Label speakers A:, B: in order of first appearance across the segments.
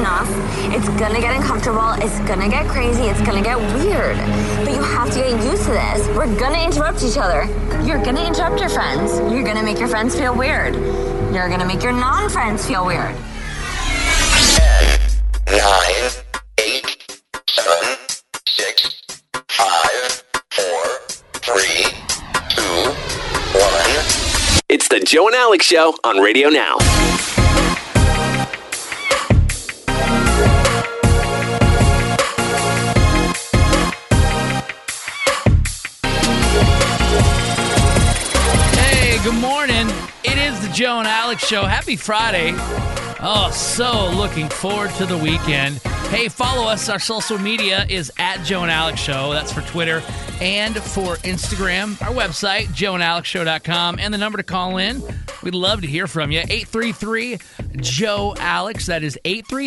A: enough. It's gonna get uncomfortable. It's gonna get crazy. It's gonna get weird. But you have to get used to this. We're gonna interrupt each other. You're gonna interrupt your friends. You're gonna make your friends feel weird. You're gonna make your non-friends feel weird.
B: 10, 9, 8, 7, 6, 5, 4, 3, 2, 1.
C: It's the Joe and Alex Show on Radio Now.
D: Hey, good morning. It is the Joe and Alex Show. Happy Friday. Oh, so looking forward to the weekend. Hey, follow us. Our social media is at Joe and Alex Show. That's for Twitter and for Instagram. Our website, joeandalexshow.com. And the number to call in, we'd love to hear from you, 833-JOE-ALEX. That is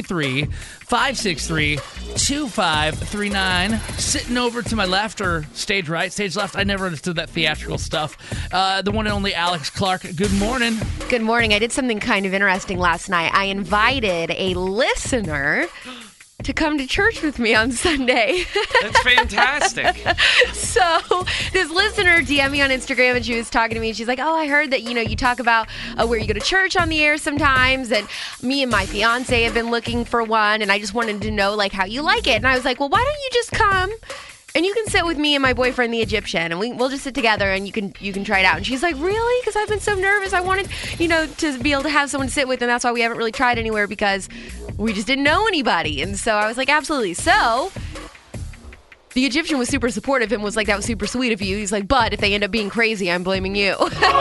D: 833-563-2539. Sitting over to my left, or stage right, stage left. I never understood that theatrical stuff. The one and only Alex Clark. Good morning.
E: Good morning. I did something kind of interesting last night. I invited a listener to come to church with me on Sunday.
F: That's fantastic.
E: So this listener DM'd me on Instagram, and she was talking to me, and she's like, oh, I heard that, you talk about where you go to church on the air sometimes, and me and my fiance have been looking for one, and I just wanted to know, like, how you like it. And I was like, well, why don't you just come and you can sit with me and my boyfriend, the Egyptian, and we'll just sit together, and you can try it out. And she's like, really? Because I've been so nervous. I wanted, to be able to have someone to sit with, and that's why we haven't really tried anywhere, because we just didn't know anybody. And so I was like, absolutely. So the Egyptian was super supportive and was like, that was super sweet of you. He's like, but if they end up being crazy, I'm blaming you.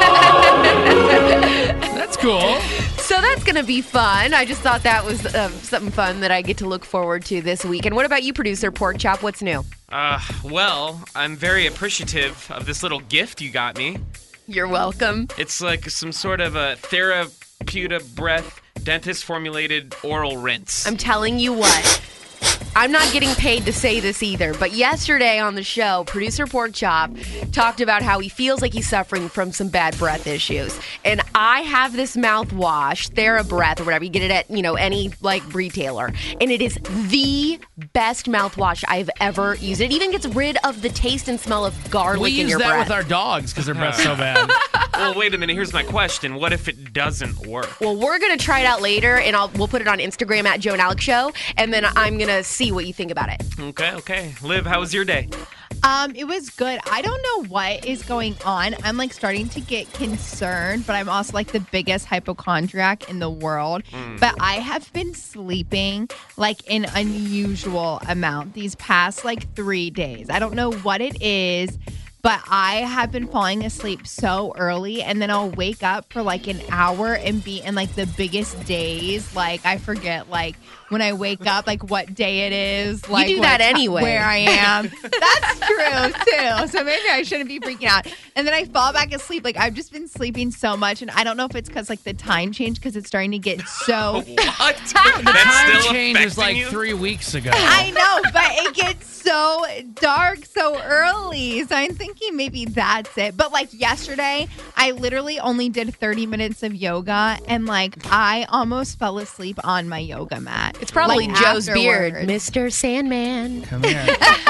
D: That's cool.
E: So that's going to be fun. I just thought that was something fun that I get to look forward to this week. And what about you, producer Pork Chop? What's new?
F: Well, I'm very appreciative of this little gift you got me.
E: You're welcome.
F: It's like some sort of a Therapeuta Breath dentist-formulated oral rinse.
E: I'm telling you what. I'm not getting paid to say this either, but yesterday on the show, producer Pork Chop talked about how he feels like he's suffering from some bad breath issues. And I have this mouthwash, TheraBreath or whatever. You get it at, any retailer. And it is the best mouthwash I've ever used. It even gets rid of the taste and smell of garlic in your breath.
D: We use that with our dogs because their breath's so bad.
F: Well, wait a minute. Here's my question. What if it doesn't work?
E: Well, we're going to try it out later, and we'll put it on Instagram at Joe and Alex Show, and then I'm going to see what you think about it.
F: Okay. Liv, how was your day?
G: It was good. I don't know what is going on. I'm starting to get concerned, but I'm also the biggest hypochondriac in the world. But I have been sleeping an unusual amount these past 3 days. I don't know what it is, but I have been falling asleep so early, and then I'll wake up for an hour and be in the biggest daze. I forget when I wake up what day it is.
E: You do that anyway.
G: Where I am. That's true too. So maybe I shouldn't be freaking out. And then I fall back asleep. I've just been sleeping so much, and I don't know if it's because the time change, because it's starting to get so.
F: What?
D: The time change is 3 weeks ago.
G: I know, but it gets so dark so early. So I'm thinking maybe that's it. But yesterday, I literally only did 30 minutes of yoga, and I almost fell asleep on my yoga mat.
E: It's probably Joe's
G: afterwards.
E: beard, Mr. Sandman.
D: Come here.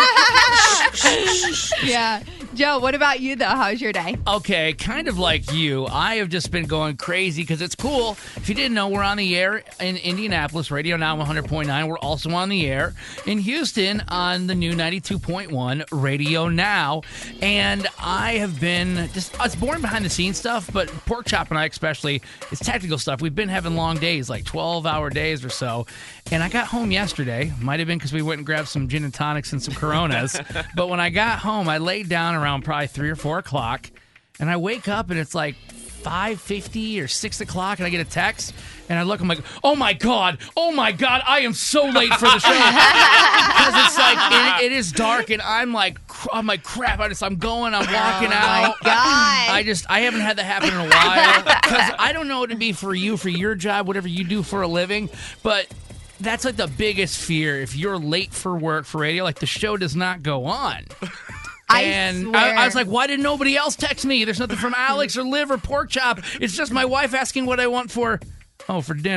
G: Yeah. Joe, what about you, though? How's your day?
D: Okay, kind of like you. I have just been going crazy because it's cool. If you didn't know, we're on the air in Indianapolis, Radio Now 100.9. We're also on the air in Houston on the new 92.1 Radio Now. And I have been it's boring behind the scenes stuff, but Pork Chop and I especially, it's technical stuff. We've been having long days, 12-hour days or so. And I got home yesterday. Might have been because we went and grabbed some gin and tonics and some Coronas. But when I got home, I laid down around probably 3 or 4 o'clock. And I wake up and it's 5:50 or 6 o'clock, and I get a text, and I look, I'm like, oh my God, I am so late for the show. Because it's it is dark, and I'm like crap, I'm walking out.
G: Oh my God.
D: I haven't had that happen in a while. Because I don't know what it'd be for you, for your job, whatever you do for a living, but that's the biggest fear. If you're late for work for radio, the show does not go on. And I was like, why did nobody else text me? There's nothing from Alex or Liv or Pork Chop. It's just my wife asking what I want for dinner.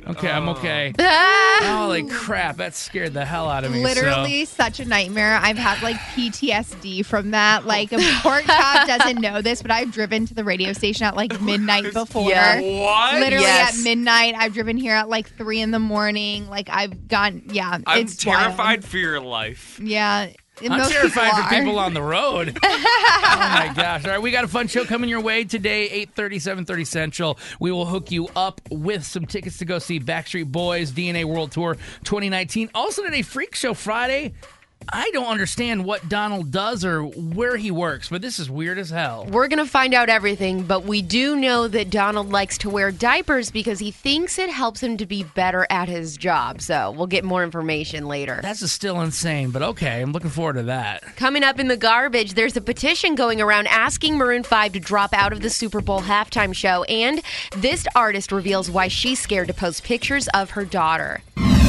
D: Okay, I'm okay. Holy crap, that scared the hell out of me.
G: Literally such a nightmare. I've had like PTSD from that. Like, a pork chop doesn't know this, but I've driven to the radio station at like midnight before.
E: Yeah.
F: What?
G: Literally
E: Yes.
G: at midnight. I've driven here at like 3 a.m. Like, I've gone,
F: I'm
G: it's wild.
F: terrified for your life.
G: Yeah. and
D: I'm
G: most
D: terrified for
G: are.
D: people on the road. Oh, my gosh. All right, we got a fun show coming your way today, 8:30, 7:30 Central. We will hook you up with some tickets to go see Backstreet Boys DNA World Tour 2019. Also today, Freak Show Friday. I don't understand what Donald does or where he works, but this is weird as hell.
E: We're going to find out everything, but we do know that Donald likes to wear diapers because he thinks it helps him to be better at his job. So we'll get more information later.
D: That's just still insane, but okay, I'm looking forward to that.
E: Coming up in the garbage, there's a petition going around asking Maroon 5 to drop out of the Super Bowl halftime show, and this artist reveals why she's scared to post pictures of her daughter.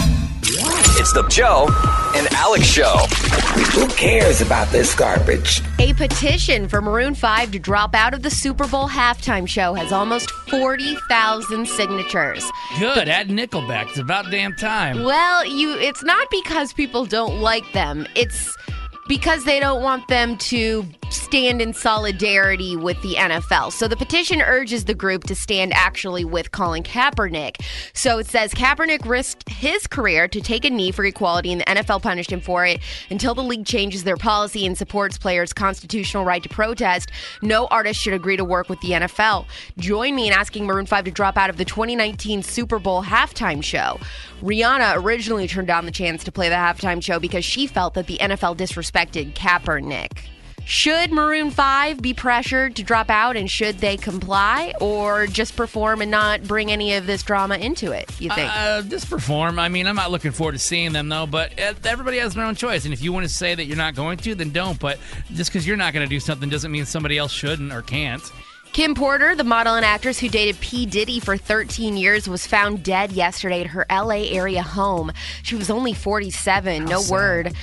C: It's the Joe and Alex Show.
H: Who cares about this garbage?
E: A petition for Maroon 5 to drop out of the Super Bowl halftime show has almost 40,000 signatures.
D: Good, add Nickelback. It's about damn time.
E: Well, it's not because people don't like them. It's because they don't want them to stand in solidarity with the NFL. So the petition urges the group to stand actually with Colin Kaepernick. So it says Kaepernick risked his career to take a knee for equality, and the NFL punished him for it. Until the league changes their policy and supports players' constitutional right to protest, no artist should agree to work with the NFL. Join me in asking Maroon 5 to drop out of the 2019 Super Bowl halftime show. Rihanna originally turned down the chance to play the halftime show because she felt that the NFL disrespected Kaepernick. Should Maroon 5 be pressured to drop out, and should they comply, or just perform and not bring any of this drama into it, you think?
D: Just perform. I mean, I'm not looking forward to seeing them, though, but everybody has their own choice. And if you want to say that you're not going to, then don't. But just because you're not going to do something doesn't mean somebody else shouldn't or can't.
E: Kim Porter, the model and actress who dated P. Diddy for 13 years, was found dead yesterday at her L.A. area home. She was only 47. No word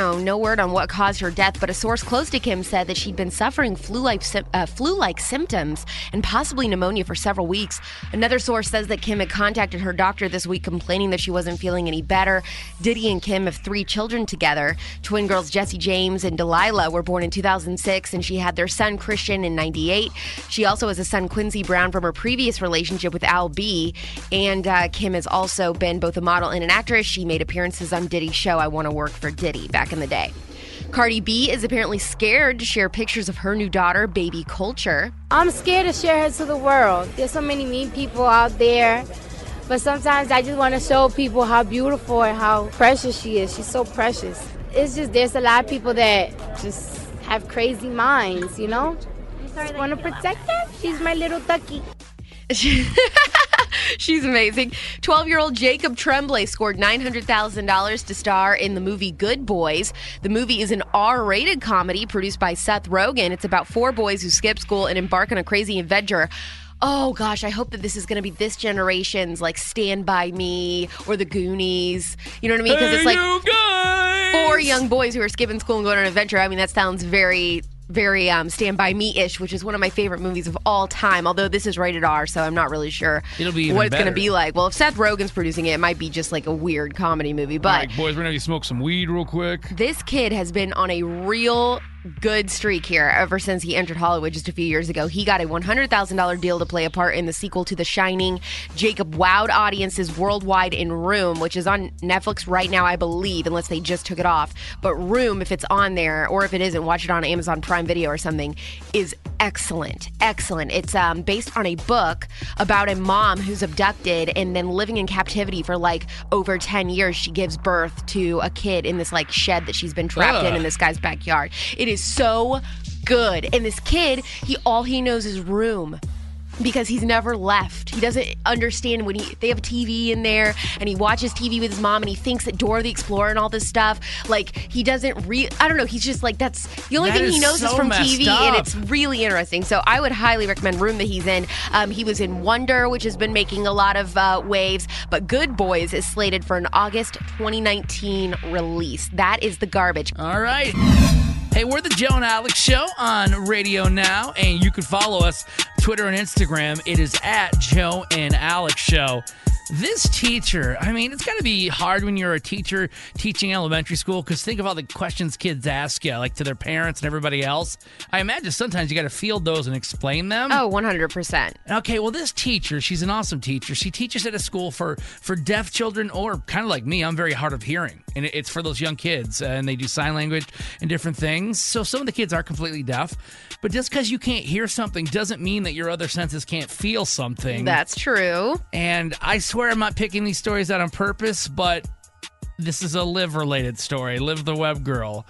E: on what caused her death, but a source close to Kim said that she'd been suffering flu-like symptoms and possibly pneumonia for several weeks. Another source says that Kim had contacted her doctor this week complaining that she wasn't feeling any better. Diddy and Kim have 3 children together. Twin girls Jessie James and Delilah were born in 2006, and she had their son Christian in 98. She also has a son, Quincy Brown, from her previous relationship with Al B. And Kim has also been both a model and an actress. She made appearances on Diddy's show, I Want to Work for Diddy, back in the day. Cardi B is apparently scared to share pictures of her new daughter, Baby Culture.
I: I'm scared to share her to the world. There's so many mean people out there. But sometimes I just want to show people how beautiful and how precious she is. She's so precious. It's just there's a lot of people that just have crazy minds, you know? I want to protect her. She's my little ducky.
E: She's amazing. 12-year-old Jacob Tremblay scored $900,000 to star in the movie Good Boys. The movie is an R-rated comedy produced by Seth Rogen. It's about 4 boys who skip school and embark on a crazy adventure. Oh, gosh, I hope that this is going to be this generation's, like, Stand By Me or The Goonies. You know what I mean? Because it's like 4 young boys who are skipping school and going on an adventure. I mean, that sounds very Stand By Me-ish, which is one of my favorite movies of all time, although this is rated R, so I'm not really sure
D: It'll be even
E: what it's
D: better.
E: going to be like. Well, if Seth Rogen's producing it, it might be just like a weird comedy movie. But
D: All right, boys, we're going to smoke some weed real quick.
E: this kid has been on a real good streak here ever since he entered Hollywood just a few years ago. He got a $100,000 deal to play a part in the sequel to The Shining. Jacob wowed audiences worldwide in Room, which is on Netflix right now, I believe, unless they just took it off. But Room, if it's on there, or if it isn't, watch it on Amazon Prime Video or something, is excellent. Excellent. It's based on a book about a mom who's abducted and then living in captivity for like over 10 years. She gives birth to a kid in this like shed that she's been trapped in this guy's backyard. It is so good. And this kid, all he knows is Room, because he's never left. He doesn't understand when they have a TV in there and he watches TV with his mom and he thinks that Dora the Explorer and all this stuff, like he doesn't I don't know, he's just like, that's the only thing he knows is from TV, and it's really interesting. So I would highly recommend Room that he's in. He was in Wonder, which has been making a lot of waves, but Good Boys is slated for an August 2019 release. That is the garbage.
D: All right. Hey, we're the Joe and Alex Show on Radio Now, and you can follow us Twitter and Instagram. It is at Joe and Alex Show. This teacher, I mean, it's got to be hard when you're a teacher teaching elementary school, because think of all the questions kids ask you, like to their parents and everybody else. I imagine sometimes you got to field those and explain them.
E: Oh, 100%.
D: Okay, well, this teacher, she's an awesome teacher. She teaches at a school for deaf children, or kind of like me, I'm very hard of hearing. And it's for those young kids, and they do sign language and different things. So some of the kids are completely deaf. But just because you can't hear something doesn't mean that your other senses can't feel something.
E: That's true.
D: And I swear I'm not picking these stories out on purpose, but this is a Liv-related story. Liv the Web Girl.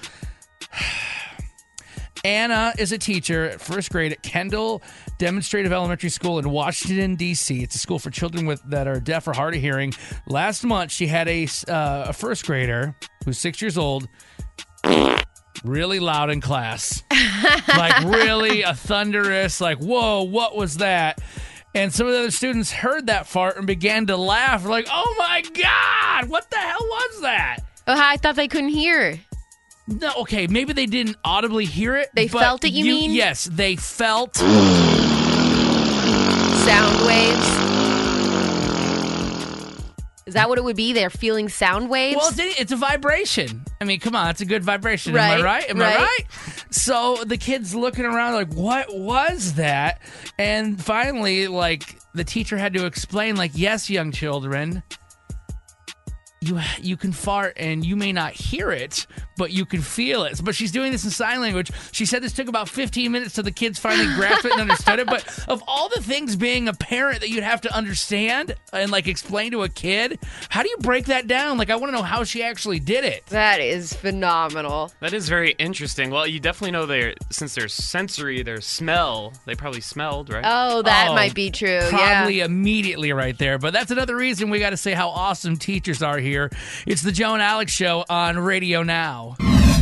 D: Anna is a teacher at first grade at Kendall Demonstrative Elementary School in Washington, D.C. It's a school for children that are deaf or hard of hearing. Last month, she had a first grader who's 6 years old, really loud in class. Like really a thunderous, like, whoa, what was that? And some of the other students heard that fart and began to laugh. Like, oh my God, what the hell was that?
E: Oh, I thought they couldn't hear.
D: No, okay, maybe they didn't audibly hear it.
E: They felt it, you mean?
D: Yes, they felt
E: sound waves. Is that what it would be? They're feeling sound waves?
D: Well, it's a vibration. I mean, come on, it's a good vibration.
E: Right,
D: Am I right? Am I right? So the kid's looking around like, what was that? And finally, like, the teacher had to explain, like, yes, young children, you can fart and you may not hear it, but you can feel it. But she's doing this in sign language. She said this took about 15 minutes till the kids finally grasped it and understood it. But of all the things being a parent that you'd have to understand and like explain to a kid, how do you break that down? Like, I want to know how she actually did it.
E: That is phenomenal.
F: That is very interesting. Well, you definitely know since their sensory, their smell, they probably smelled, right?
E: Oh, that might be true.
D: Probably immediately right there. But that's another reason we got to say how awesome teachers are here. It's the Joe and Alex Show on Radio Now.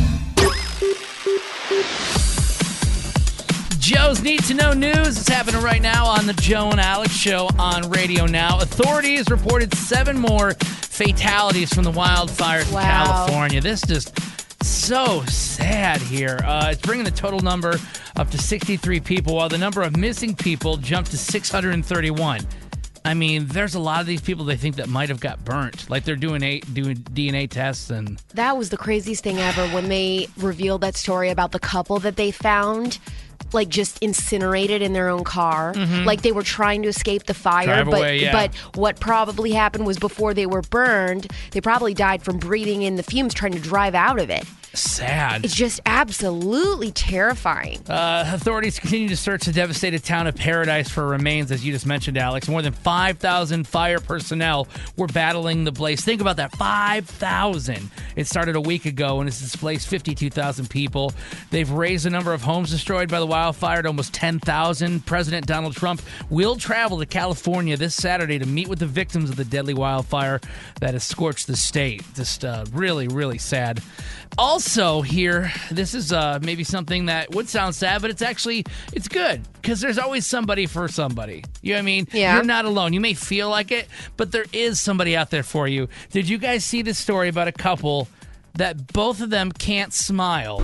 D: Joe's Need to Know News is happening right now on the Joe and Alex Show on Radio Now. Authorities reported 7 more fatalities from the wildfires in California. This just so sad here. It's bringing the total number up to 63 people, while the number of missing people jumped to 631. I mean, there's a lot of these people they think that might have got burnt. Like they're doing DNA tests and...
E: That was the craziest thing ever when they revealed that story about the couple that they found, like, just incinerated in their own car. Mm-hmm. Like they were trying to escape the fire. But what probably happened was before they were burned, they probably died from breathing in the fumes trying to drive out of it.
D: Sad.
E: It's just absolutely terrifying.
D: Authorities continue to search the devastated town of Paradise for remains, as you just mentioned, Alex. More than 5,000 fire personnel were battling the blaze. Think about that, 5,000. It started a week ago and it's displaced 52,000 people. They've raised the number of homes destroyed by the wildfire to almost 10,000. President Donald Trump will travel to California this Saturday to meet with the victims of the deadly wildfire that has scorched the state. Just really, really sad. Also here, this is maybe something that would sound sad, but it's good because there's always somebody for somebody. You know what I mean?
E: Yeah.
D: You're not alone. You may feel like it, but there is somebody out there for you. Did you guys see this story about a couple that both of them can't smile?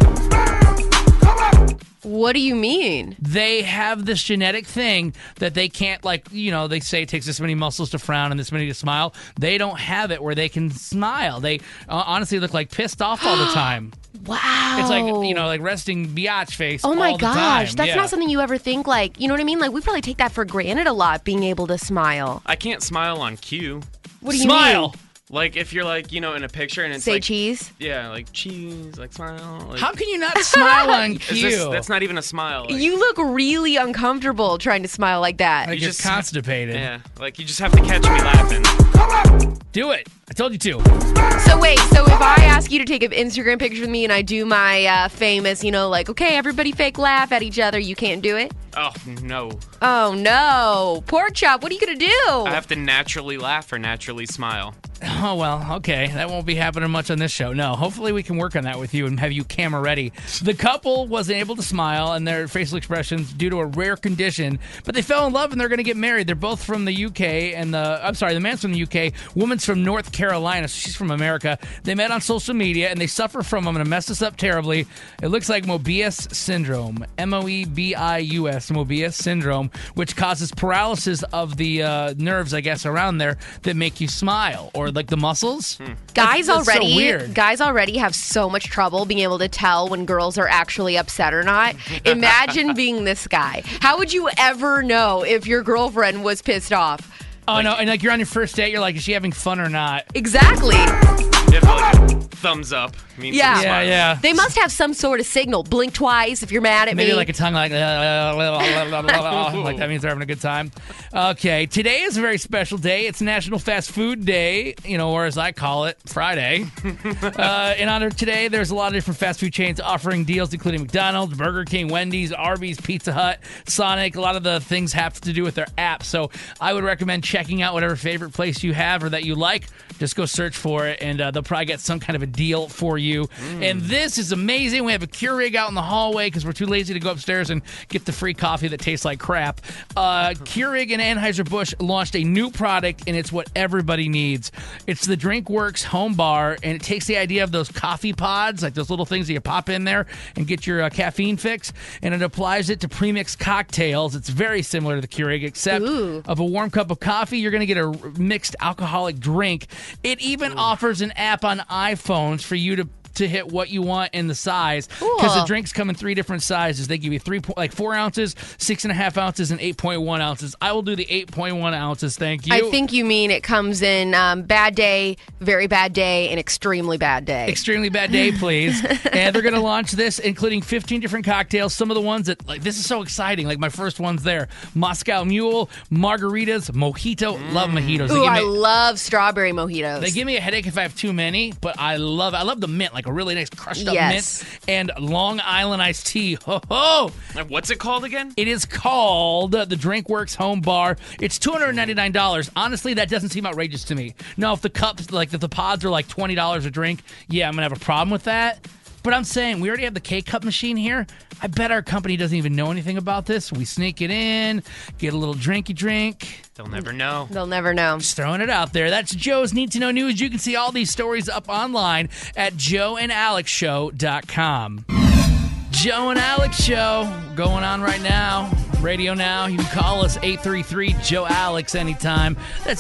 E: What do you mean?
D: They have this genetic thing that they can't, like, you know, they say it takes this many muscles to frown and this many to smile. They don't have it where they can smile. They honestly look like pissed off all the time.
E: Wow.
D: It's like, you know, like resting biatch face
E: Oh my
D: all the
E: gosh,
D: time.
E: that's not something you ever think, like, you know what I mean? Like, we probably take that for granted a lot, being able to smile.
F: I can't smile on cue.
E: What do you
D: Smile!
E: mean?
F: Like, if you're, like, you know, in a picture and it's
E: Say
F: like...
E: cheese?
F: Yeah, like, cheese, like, smile. Like,
D: How can you not smile on cue?
F: that's not even a smile. Like,
E: You look really uncomfortable trying to smile like that.
D: Like, just constipated.
F: yeah, like, you just have to catch me laughing.
D: Do it. I told you to.
E: So wait, so if I ask you to take an Instagram picture with me and I do my famous, you know, like, okay, everybody fake laugh at each other, you can't do it?
F: Oh, no.
E: Oh, no. Pork chop, what are you going to do?
F: I have to naturally laugh or naturally smile.
D: Oh, well, okay. That won't be happening much on this show. No, hopefully we can work on that with you and have you camera ready. The couple wasn't able to smile and their facial expressions due to a rare condition, but they fell in love and they're going to get married. They're both from the UK, and the man's from the UK, woman's from North Carolina, so she's from America. They met on social media and they suffer from, I'm going to mess this up terribly, it looks like Moebius syndrome, Moebius, Moebius syndrome, which causes paralysis of the nerves, I guess, around there that make you smile, or like the muscles.
E: Guys
D: That's
E: already
D: so weird.
E: Guys already have so much trouble being able to tell when girls are actually upset or not. Imagine being this guy. How would you ever know if your girlfriend was pissed off?
D: Oh, no, and like you're on your first date, you're like, is she having fun or not?
E: Exactly.
F: If like a thumbs up means
E: Yeah.
F: some smile.
D: Yeah.
E: They must have some sort of signal. Blink twice if you're mad at
D: Maybe
E: me.
D: like a tongue like like that means they're having a good time. Okay, today is a very special day. It's National Fast Food Day, or as I call it, Friday. In honor of today, there's a lot of different fast food chains offering deals, including McDonald's, Burger King, Wendy's, Arby's, Pizza Hut, Sonic. A lot of the things have to do with their app. So I would recommend checking out whatever favorite place you have or that you like. Just go search for it, and they'll probably get some kind of a deal for you. And this is amazing. We have a Keurig out in the hallway because we're too lazy to go upstairs and get the free coffee that tastes like crap. Keurig and Anheuser-Busch launched a new product, and it's what everybody needs. It's the DrinkWorks Home Bar, and it takes the idea of those coffee pods, like those little things that you pop in there and get your caffeine fix, and it applies it to premixed cocktails. It's very similar to the Keurig, except of a warm cup of coffee, you're going to get a mixed alcoholic drink. It even offers an app on iPhones for you to hit what you want in the size, because the drinks come in 3 different sizes. They give you 4 ounces, 6.5 ounces, and 8.1 ounces. I will do the 8.1 ounces. Thank you.
E: I think you mean it comes in bad day, very bad day, and extremely bad day.
D: Extremely bad day, please. And they're going to launch this, including 15 different cocktails. Some of the ones that, like, this is so exciting. Like, my first one's there. Moscow Mule, margaritas, mojito. Love mojitos.
E: Ooh, I love strawberry mojitos.
D: They give me a headache if I have too many, but I love the mint, like a really nice crushed up
E: Yes.
D: mint, and Long Island iced tea. Ho ho!
F: What's it called again?
D: It is called the DrinkWorks Home Bar. It's $299. Honestly, that doesn't seem outrageous to me. Now, if the cups, like if the pods are like $20 a drink, yeah, I'm gonna have a problem with that. But I'm saying, we already have the K-Cup machine here. I bet our company doesn't even know anything about this. We sneak it in, get a little drinky drink.
F: They'll never know.
E: They'll never know.
D: Just throwing it out there. That's Joe's Need to Know News. You can see all these stories up online at joeandalexshow.com. Joe and Alex Show going on right now. Radio Now. You can call us 833-JOE-ALEX anytime. That's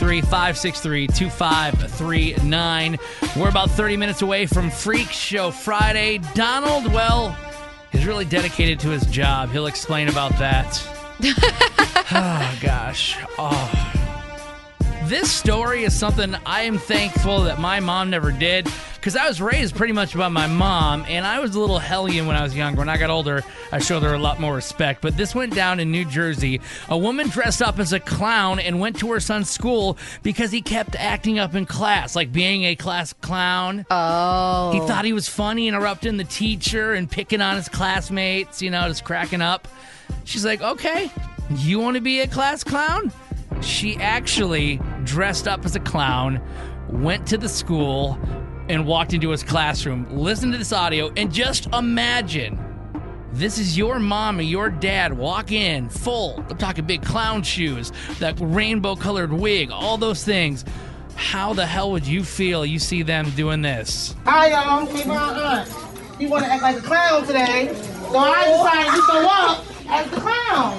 D: 833-563-2539. We're about 30 minutes away from Freak Show Friday. Donald, well, is really dedicated to his job. He'll explain about that. Oh, gosh. Oh. This story is something I am thankful that my mom never did, because I was raised pretty much by my mom, and I was a little hellion when I was younger. When I got older, I showed her a lot more respect. But this went down in New Jersey. A woman dressed up as a clown and went to her son's school because he kept acting up in class, like being a class clown.
E: Oh.
D: He thought he was funny, interrupting the teacher and picking on his classmates, just cracking up. She's like, okay, you want to be a class clown? She actually dressed up as a clown, went to the school, and walked into his classroom. Listen to this audio, and just imagine, this is your mom or your dad walk in full, I'm talking big clown shoes, that rainbow-colored wig, all those things. How the hell would you feel you see them doing this?
J: Hi, y'all. Hey, my aunt. You want to act like a clown today, so I decided to show up as the clown.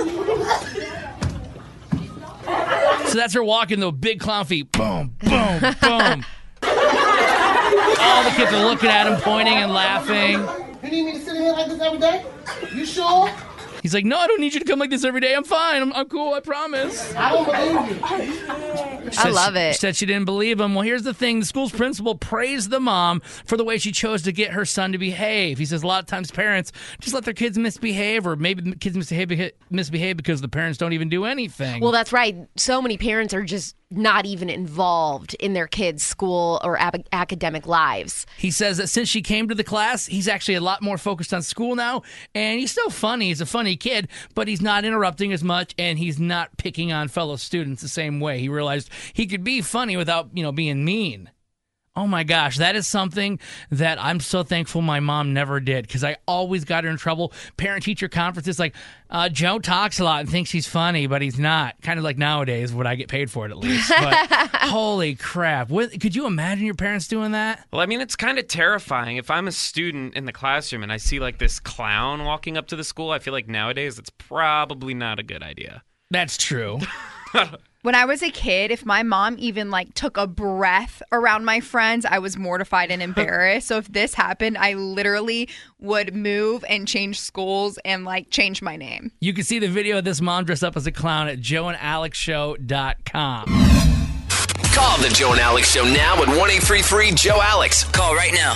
D: So that's her walking, the big clown feet. Boom, boom, boom. All the kids are looking at him, pointing and laughing.
J: You need me to sit in here like this every day? You sure?
D: He's like, no, I don't need you to come like this every day. I'm fine. I'm cool. I promise.
J: I don't believe you.
E: I love it.
D: She said she didn't believe him. Well, here's the thing. The school's principal praised the mom for the way she chose to get her son to behave. He says a lot of times parents just let their kids misbehave, or maybe kids misbehave because the parents don't even do anything.
E: Well, that's right. So many parents are just not even involved in their kids' school or academic lives.
D: He says that since she came to the class, he's actually a lot more focused on school now, and he's still funny. He's a funny kid, but he's not interrupting as much, and he's not picking on fellow students the same way. He realized he could be funny without, being mean. Oh my gosh, that is something that I'm so thankful my mom never did, because I always got her in trouble. Parent-teacher conferences, like, Joe talks a lot and thinks he's funny, but he's not. Kind of like nowadays, would I get paid for it at least. But holy crap. Could you imagine your parents doing that?
F: Well, I mean, it's kind of terrifying. If I'm a student in the classroom and I see like this clown walking up to the school, I feel like nowadays it's probably not a good idea.
D: That's true.
G: When I was a kid, if my mom even took a breath around my friends, I was mortified and embarrassed. So if this happened, I literally would move and change schools and change my name.
D: You can see the video of this mom dressed up as a clown at joeandalexshow.com.
C: Call the Joe and Alex Show now at 1-833-JOE-ALEX. Call right now.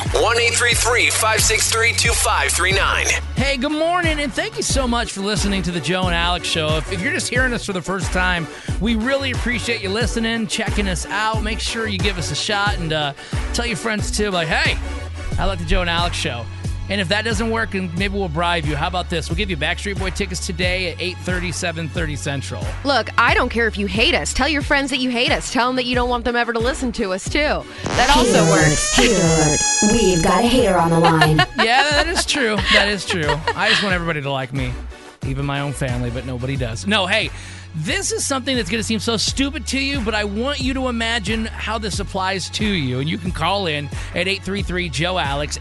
C: 1-833-563-2539.
D: Hey, good morning, and thank you so much for listening to the Joe and Alex Show. If you're just hearing us for the first time, we really appreciate you listening, checking us out. Make sure you give us a shot and tell your friends, too, hey, I like the Joe and Alex Show. And if that doesn't work, and maybe we'll bribe you. How about this? We'll give you Backstreet Boy tickets today at 8:30, 7:30 Central.
E: Look, I don't care if you hate us. Tell your friends that you hate us. Tell them that you don't want them ever to listen to us, too. That also works.
A: Hater alert. We've got a hater on the line.
D: Yeah, that is true. That is true. I just want everybody to like me. Even my own family, but nobody does. No, hey, this is something that's going to seem so stupid to you, but I want you to imagine how this applies to you. And you can call in at 833-JOE-ALEX,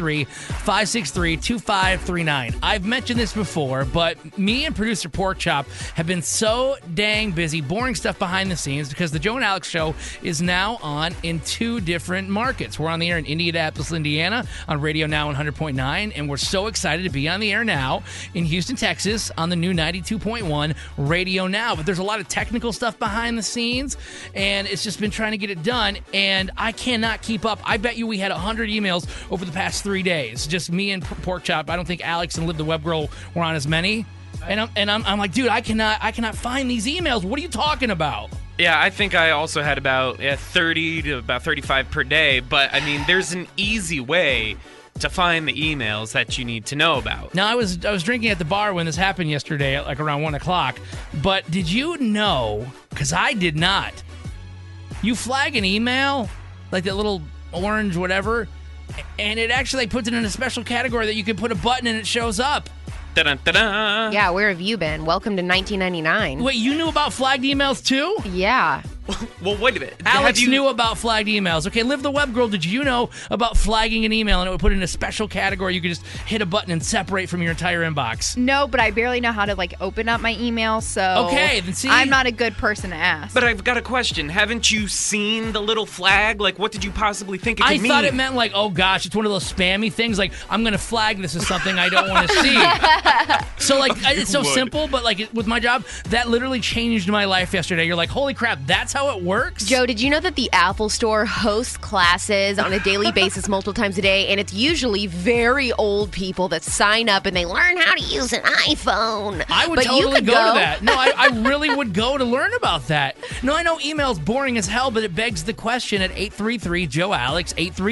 D: 833-563-2539. I've mentioned this before, but me and producer Porkchop have been so dang busy boring stuff behind the scenes because the Joe and Alex Show is now on in 2 different markets. We're on the air in Indianapolis, Indiana on Radio Now 100.9, and we're so excited to be on the air now in Houston, Texas on the new 92.1 Radio Now. But there's a lot of technical stuff behind the scenes, and it's just been trying to get it done, and I cannot keep up. I bet you we had 100 emails over the past 3 days. Just me and Porkchop. I don't think Alex and Liv the Web Girl were on as many. And I'm like, dude, I cannot find these emails. What are you talking about?
F: Yeah, I think I also had about 30 to about 35 per day, but I mean, there's an easy way to find the emails that you need to know about.
D: Now, I was drinking at the bar when this happened yesterday at around 1 o'clock, but did you know, because I did not, you flag an email, like that little orange whatever, and it actually puts it in a special category that you can put a button and it shows up.
F: Da-da-da-da.
E: Yeah, where have you been? Welcome to 1999.
D: Wait, you knew about flagged emails too?
E: Yeah.
F: Well, wait a minute.
D: Alex knew about flagged emails. Okay, Liv the Web Girl, did you know about flagging an email and it would put it in a special category? You could just hit a button and separate from your entire inbox.
G: No, but I barely know how to open up my email, so
D: okay, then see,
G: I'm not a good person to ask.
F: But I've got a question. Haven't you seen the little flag? What did you possibly think it could mean?
D: I thought it meant oh gosh, it's one of those spammy things. I'm going to flag this as something I don't want to see. So it's so simple, but with my job, that literally changed my life yesterday. You're like, holy crap, that's how it works?
E: Joe, did you know that the Apple Store hosts classes on a daily basis multiple times a day, and it's usually very old people that sign up and they learn how to use an iPhone?
D: I would totally go to that. No, I really would go to learn about that. No, I know email's boring as hell, but it begs the question at 833-JOE-ALEX,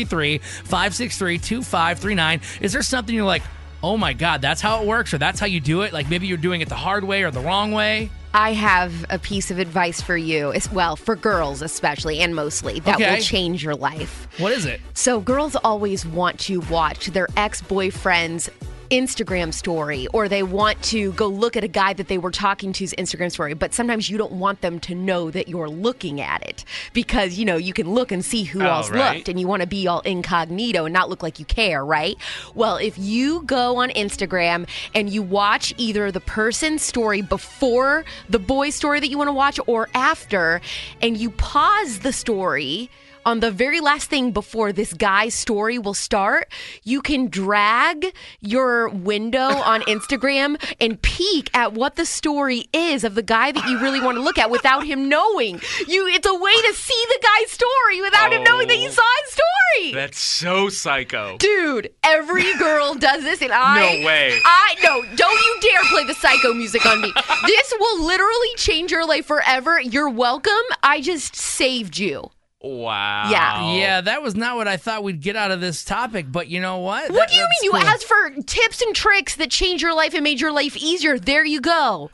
D: 833-563-2539. Is there something you're like, oh my God, that's how it works, or that's how you do it? Maybe you're doing it the hard way or the wrong way?
E: I have a piece of advice for you, for girls especially, and mostly, that will change your life.
D: What is it?
E: So girls always want to watch their ex-boyfriend's Instagram story, or they want to go look at a guy that they were talking to's Instagram story, but sometimes you don't want them to know that you're looking at it because, you can look and see who else looked, and you want to be all incognito and not look like you care, right? Well, if you go on Instagram and you watch either the person's story before the boy's story that you want to watch or after, and you pause the story on the very last thing before this guy's story will start, you can drag your window on Instagram and peek at what the story is of the guy that you really want to look at without him knowing. It's a way to see the guy's story without him knowing that you saw his story.
F: That's so psycho.
E: Dude, every girl does this, and
F: No way.
E: No, don't you dare play the psycho music on me. This will literally change your life forever. You're welcome. I just saved you.
F: Wow.
D: Yeah, that was not what I thought we'd get out of this topic, but you know what?
E: What do you mean? You
D: cool.
E: asked for tips and tricks that change your life and made your life easier. There you go.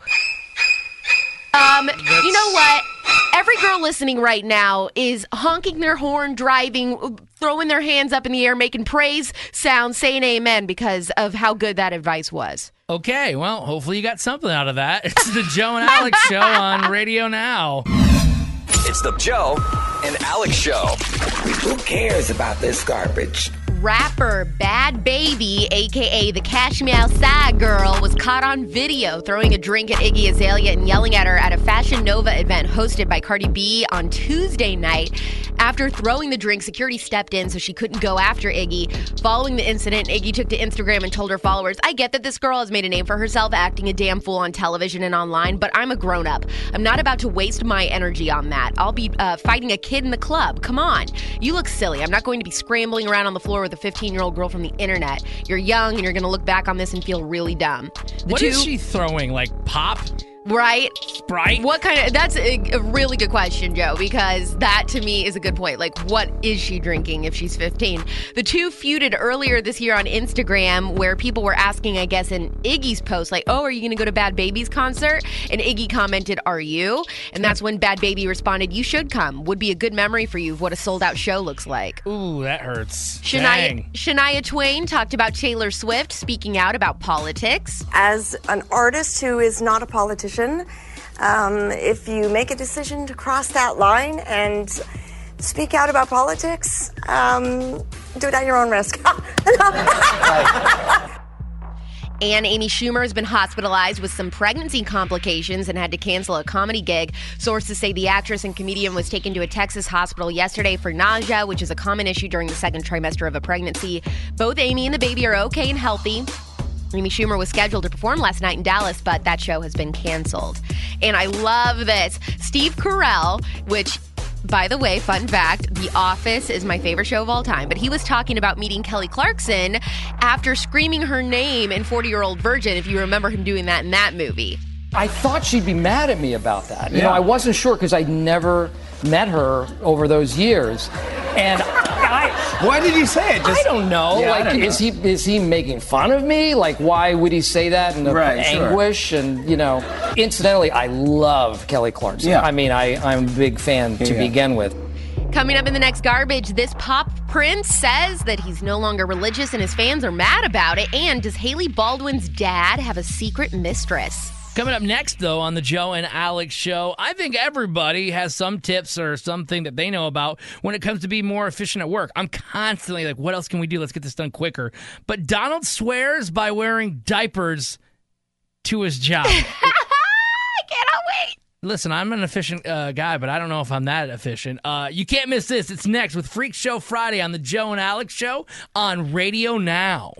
E: You know what? Every girl listening right now is honking their horn, driving, throwing their hands up in the air, making praise sounds, saying amen because of how good that advice was.
D: Okay, well, hopefully you got something out of that. It's the Joe and Alex Show on Radio Now.
C: It's the Joe and Alex Show.
H: Who cares about this garbage?
E: Rapper Bad Baby, a.k.a. the Cash Me Outside girl, was caught on video throwing a drink at Iggy Azalea and yelling at her at a Fashion Nova event hosted by Cardi B on Tuesday night. After throwing the drink, security stepped in so she couldn't go after Iggy. Following the incident, Iggy took to Instagram and told her followers, I get that this girl has made a name for herself acting a damn fool on television and online, but I'm a grown-up. I'm not about to waste my energy on that. I'll be fighting a kid in the club. Come on. You look silly. I'm not going to be scrambling around on the floor with a 15-year-old girl from the internet. You're young and you're going to look back on this and feel really dumb.
D: What is she throwing? Like pop?
E: Right?
D: Sprite?
E: What kind of... That's a really good question, Joe, because that, to me, is a good point. Like, what is she drinking if she's 15? The two feuded earlier this year on Instagram, where people were asking, I guess, in Iggy's post, like, oh, are you going to go to Bad Baby's concert? And Iggy commented, are you? And that's when Bad Baby responded, you should come. Would be a good memory for you of what a sold-out show looks like.
D: Ooh, that hurts.
E: Shania Twain talked about Taylor Swift speaking out about politics.
K: As an artist who is not a politician, if you make a decision to cross that line and speak out about politics, do it at your own risk.
E: And Amy Schumer has been hospitalized with some pregnancy complications and had to cancel a comedy gig. Sources say the actress and comedian was taken to a Texas hospital yesterday for nausea, which is a common issue during the second trimester of a pregnancy. Both Amy and the baby are okay and healthy. Amy Schumer was scheduled to perform last night in Dallas, but that show has been canceled. And I love this. Steve Carell, which, by the way, fun fact, The Office is my favorite show of all time. But he was talking about meeting Kelly Clarkson after screaming her name in 40-Year-Old Virgin, if you remember him doing that in that movie.
L: I thought she'd be mad at me about that. You know, I wasn't sure because I'd never met her over those years. And
M: why did he say it?
L: I don't know.
M: Yeah,
L: like,
M: I don't know.
L: is he making fun of me? Like, why would he say that in the anguish? Sure. And, you know, incidentally, I love Kelly Clarkson.
M: Yeah.
L: I mean, I'm a big fan to begin with.
E: Coming up in the next garbage, this pop prince says that he's no longer religious and his fans are mad about it. And does Hailey Baldwin's dad have a secret mistress?
D: Coming up next, though, on the Joe and Alex Show, I think everybody has some tips or something that they know about when it comes to be more efficient at work. I'm constantly like, what else can we do? Let's get this done quicker. But Donald swears by wearing diapers to his job.
E: I cannot wait.
D: Listen, I'm an efficient guy, but I don't know if I'm that efficient. You can't miss this. It's next with Freak Show Friday on the Joe and Alex Show on Radio Now.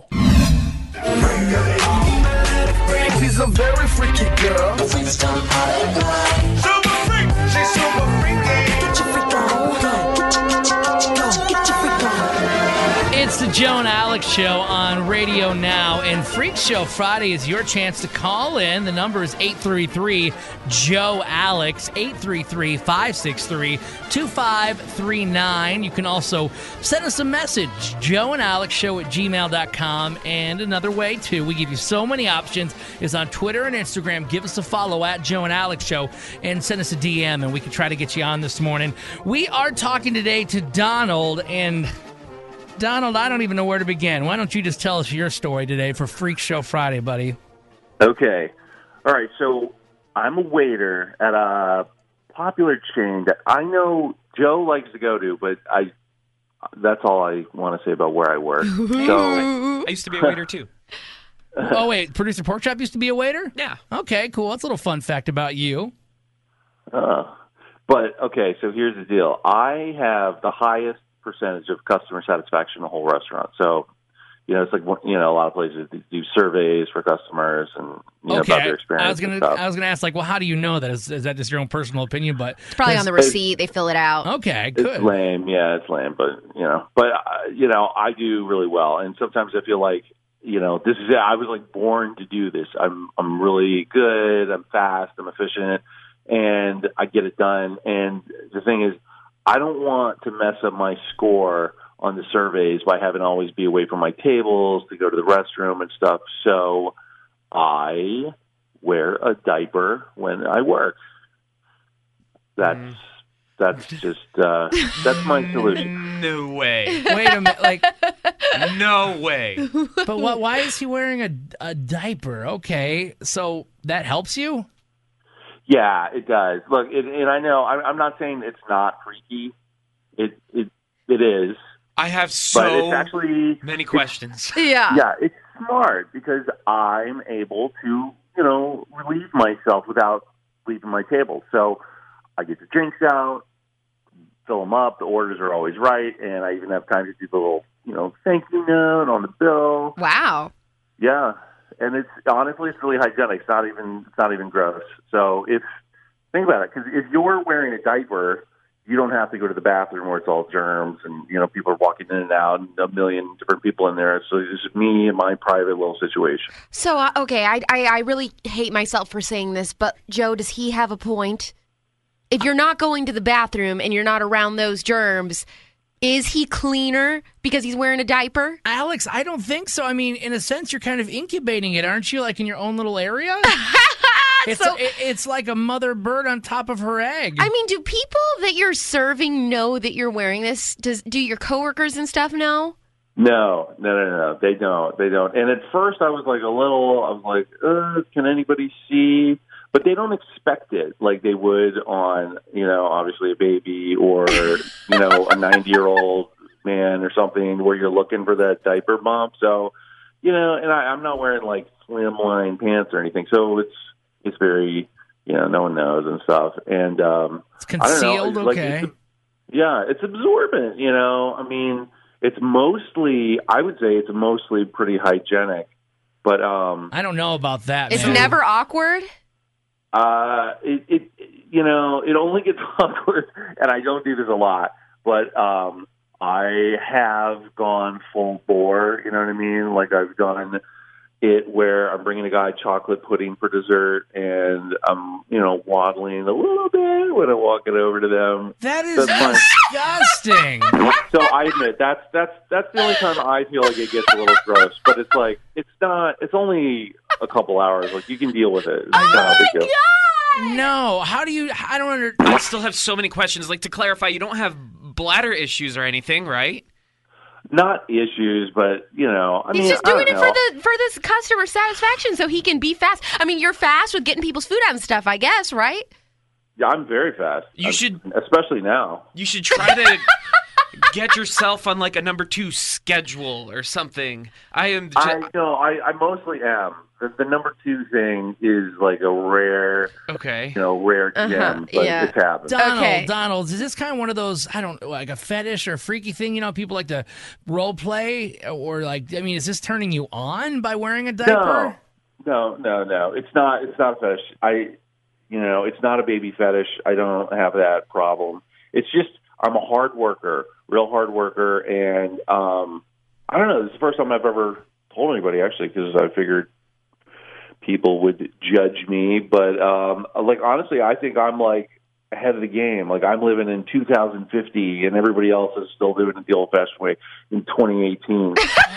N: She's a very freaky girl. The freaks don't super freak. She's super freaky. Get your freak on. Go. Get your freak on.
D: It's the Joe and Alex Show on Radio Now, and Freak Show Friday is your chance to call in. The number is 833-JOE-ALEX, 833-563-2539. You can also send us a message, joeandalexshow@gmail.com. And another way, too, we give you so many options, is on Twitter and Instagram. Give us a follow at Joe and Alex Show and send us a DM, and we can try to get you on this morning. We are talking today to Donald, and Donald, I don't even know where to begin. Why don't you just tell us your story today for Freak Show Friday, buddy?
O: Okay. All right, so I'm a waiter at a popular chain that I know Joe likes to go to, but that's all I want to say about where I work. So
F: I used to be a waiter, too.
D: Oh, wait, Producer Porkchop used to be a waiter?
F: Yeah.
D: Okay, cool. That's a little fun fact about you.
O: But But, okay, so here's the deal. I have the highest percentage of customer satisfaction in the whole restaurant. So, it's like, a lot of places do surveys for customers and, about their experience.
D: I was gonna ask, like, well, how do you know that? Is that just your own personal opinion? But
E: it's probably on the receipt. They fill it out.
D: Okay, good.
O: It's lame. Yeah, it's lame. But, I do really well. And sometimes I feel like, this is it. I was like born to do this. I'm really good. I'm fast. I'm efficient. And I get it done. And the thing is, I don't want to mess up my score on the surveys by having to always be away from my tables to go to the restroom and stuff. So I wear a diaper when I work. That's just that's my solution.
F: No way.
D: Wait a minute, like,
F: no way.
D: But why is he wearing a diaper? Okay, so that helps you?
O: Yeah, it does. Look, and I know I'm not saying it's not freaky. It is.
F: I have
O: but it's actually,
F: many questions.
O: Yeah, it's smart because I'm able to, relieve myself without leaving my table. So I get the drinks out, fill them up. The orders are always right, and I even have time to do the little, thank you note on the bill.
E: Wow.
O: Yeah, and it's really hygienic. It's not even gross. So think about it, because if you're wearing a diaper, you don't have to go to the bathroom where it's all germs and, people are walking in and out and a million different people in there. So it's just me and my private little situation.
E: So, okay, I really hate myself for saying this, but Joe, does he have a point? If you're not going to the bathroom and you're not around those germs, is he cleaner because he's wearing a diaper?
D: Alex, I don't think so. I mean, in a sense, you're kind of incubating it, aren't you? Like in your own little area? It's like a mother bird on top of her egg.
E: I mean, do people that you're serving know that you're wearing this? Do your coworkers and stuff know?
O: No. They don't. And at first I was like can anybody see? But they don't expect it like they would on, obviously a baby or, a 90-year-old man or something where you're looking for that diaper bump. So, and I'm not wearing like slimline pants or anything. So it's very, no one knows and stuff. And
D: it's concealed,
O: I don't know,
D: okay.
O: It's absorbent, I mean, I would say it's mostly pretty hygienic. But
D: I don't know about that,
E: It's
D: man.
E: never awkward?
O: It only gets awkward, and I don't do this a lot, but I have gone full bore, you know what I mean? Like I've done it where I'm bringing a guy chocolate pudding for dessert, and I'm, waddling a little bit when I'm walking over to them.
D: That is disgusting.
O: So I admit that's the only time I feel like it gets a little gross. But it's like it's only a couple hours. Like you can deal with it. It's not a big deal.
D: No, how do you? I don't understand.
F: I still have so many questions. Like to clarify, you don't have bladder issues or anything, right?
O: Not issues, but
E: he's just doing it for this customer satisfaction, so he can be fast. I mean, you're fast with getting people's food out and stuff, I guess, right?
O: Yeah, I'm very fast. Especially now.
F: You should try to get yourself on like a number 2 schedule or something. I
O: mostly am. The number 2 thing is like a rare, rare gem, but it's happened.
D: Donald, is this kind of one of those, like a fetish or freaky thing? People like to role play or is this turning you on by wearing a diaper?
O: No. It's not a fetish. It's not a baby fetish. I don't have that problem. It's just, I'm a hard worker, real hard worker. And, I don't know, this is the first time I've ever told anybody actually, because I figured people would judge me, but honestly, I think I'm like ahead of the game. Like I'm living in 2050, and everybody else is still doing it the old-fashioned way in 2018.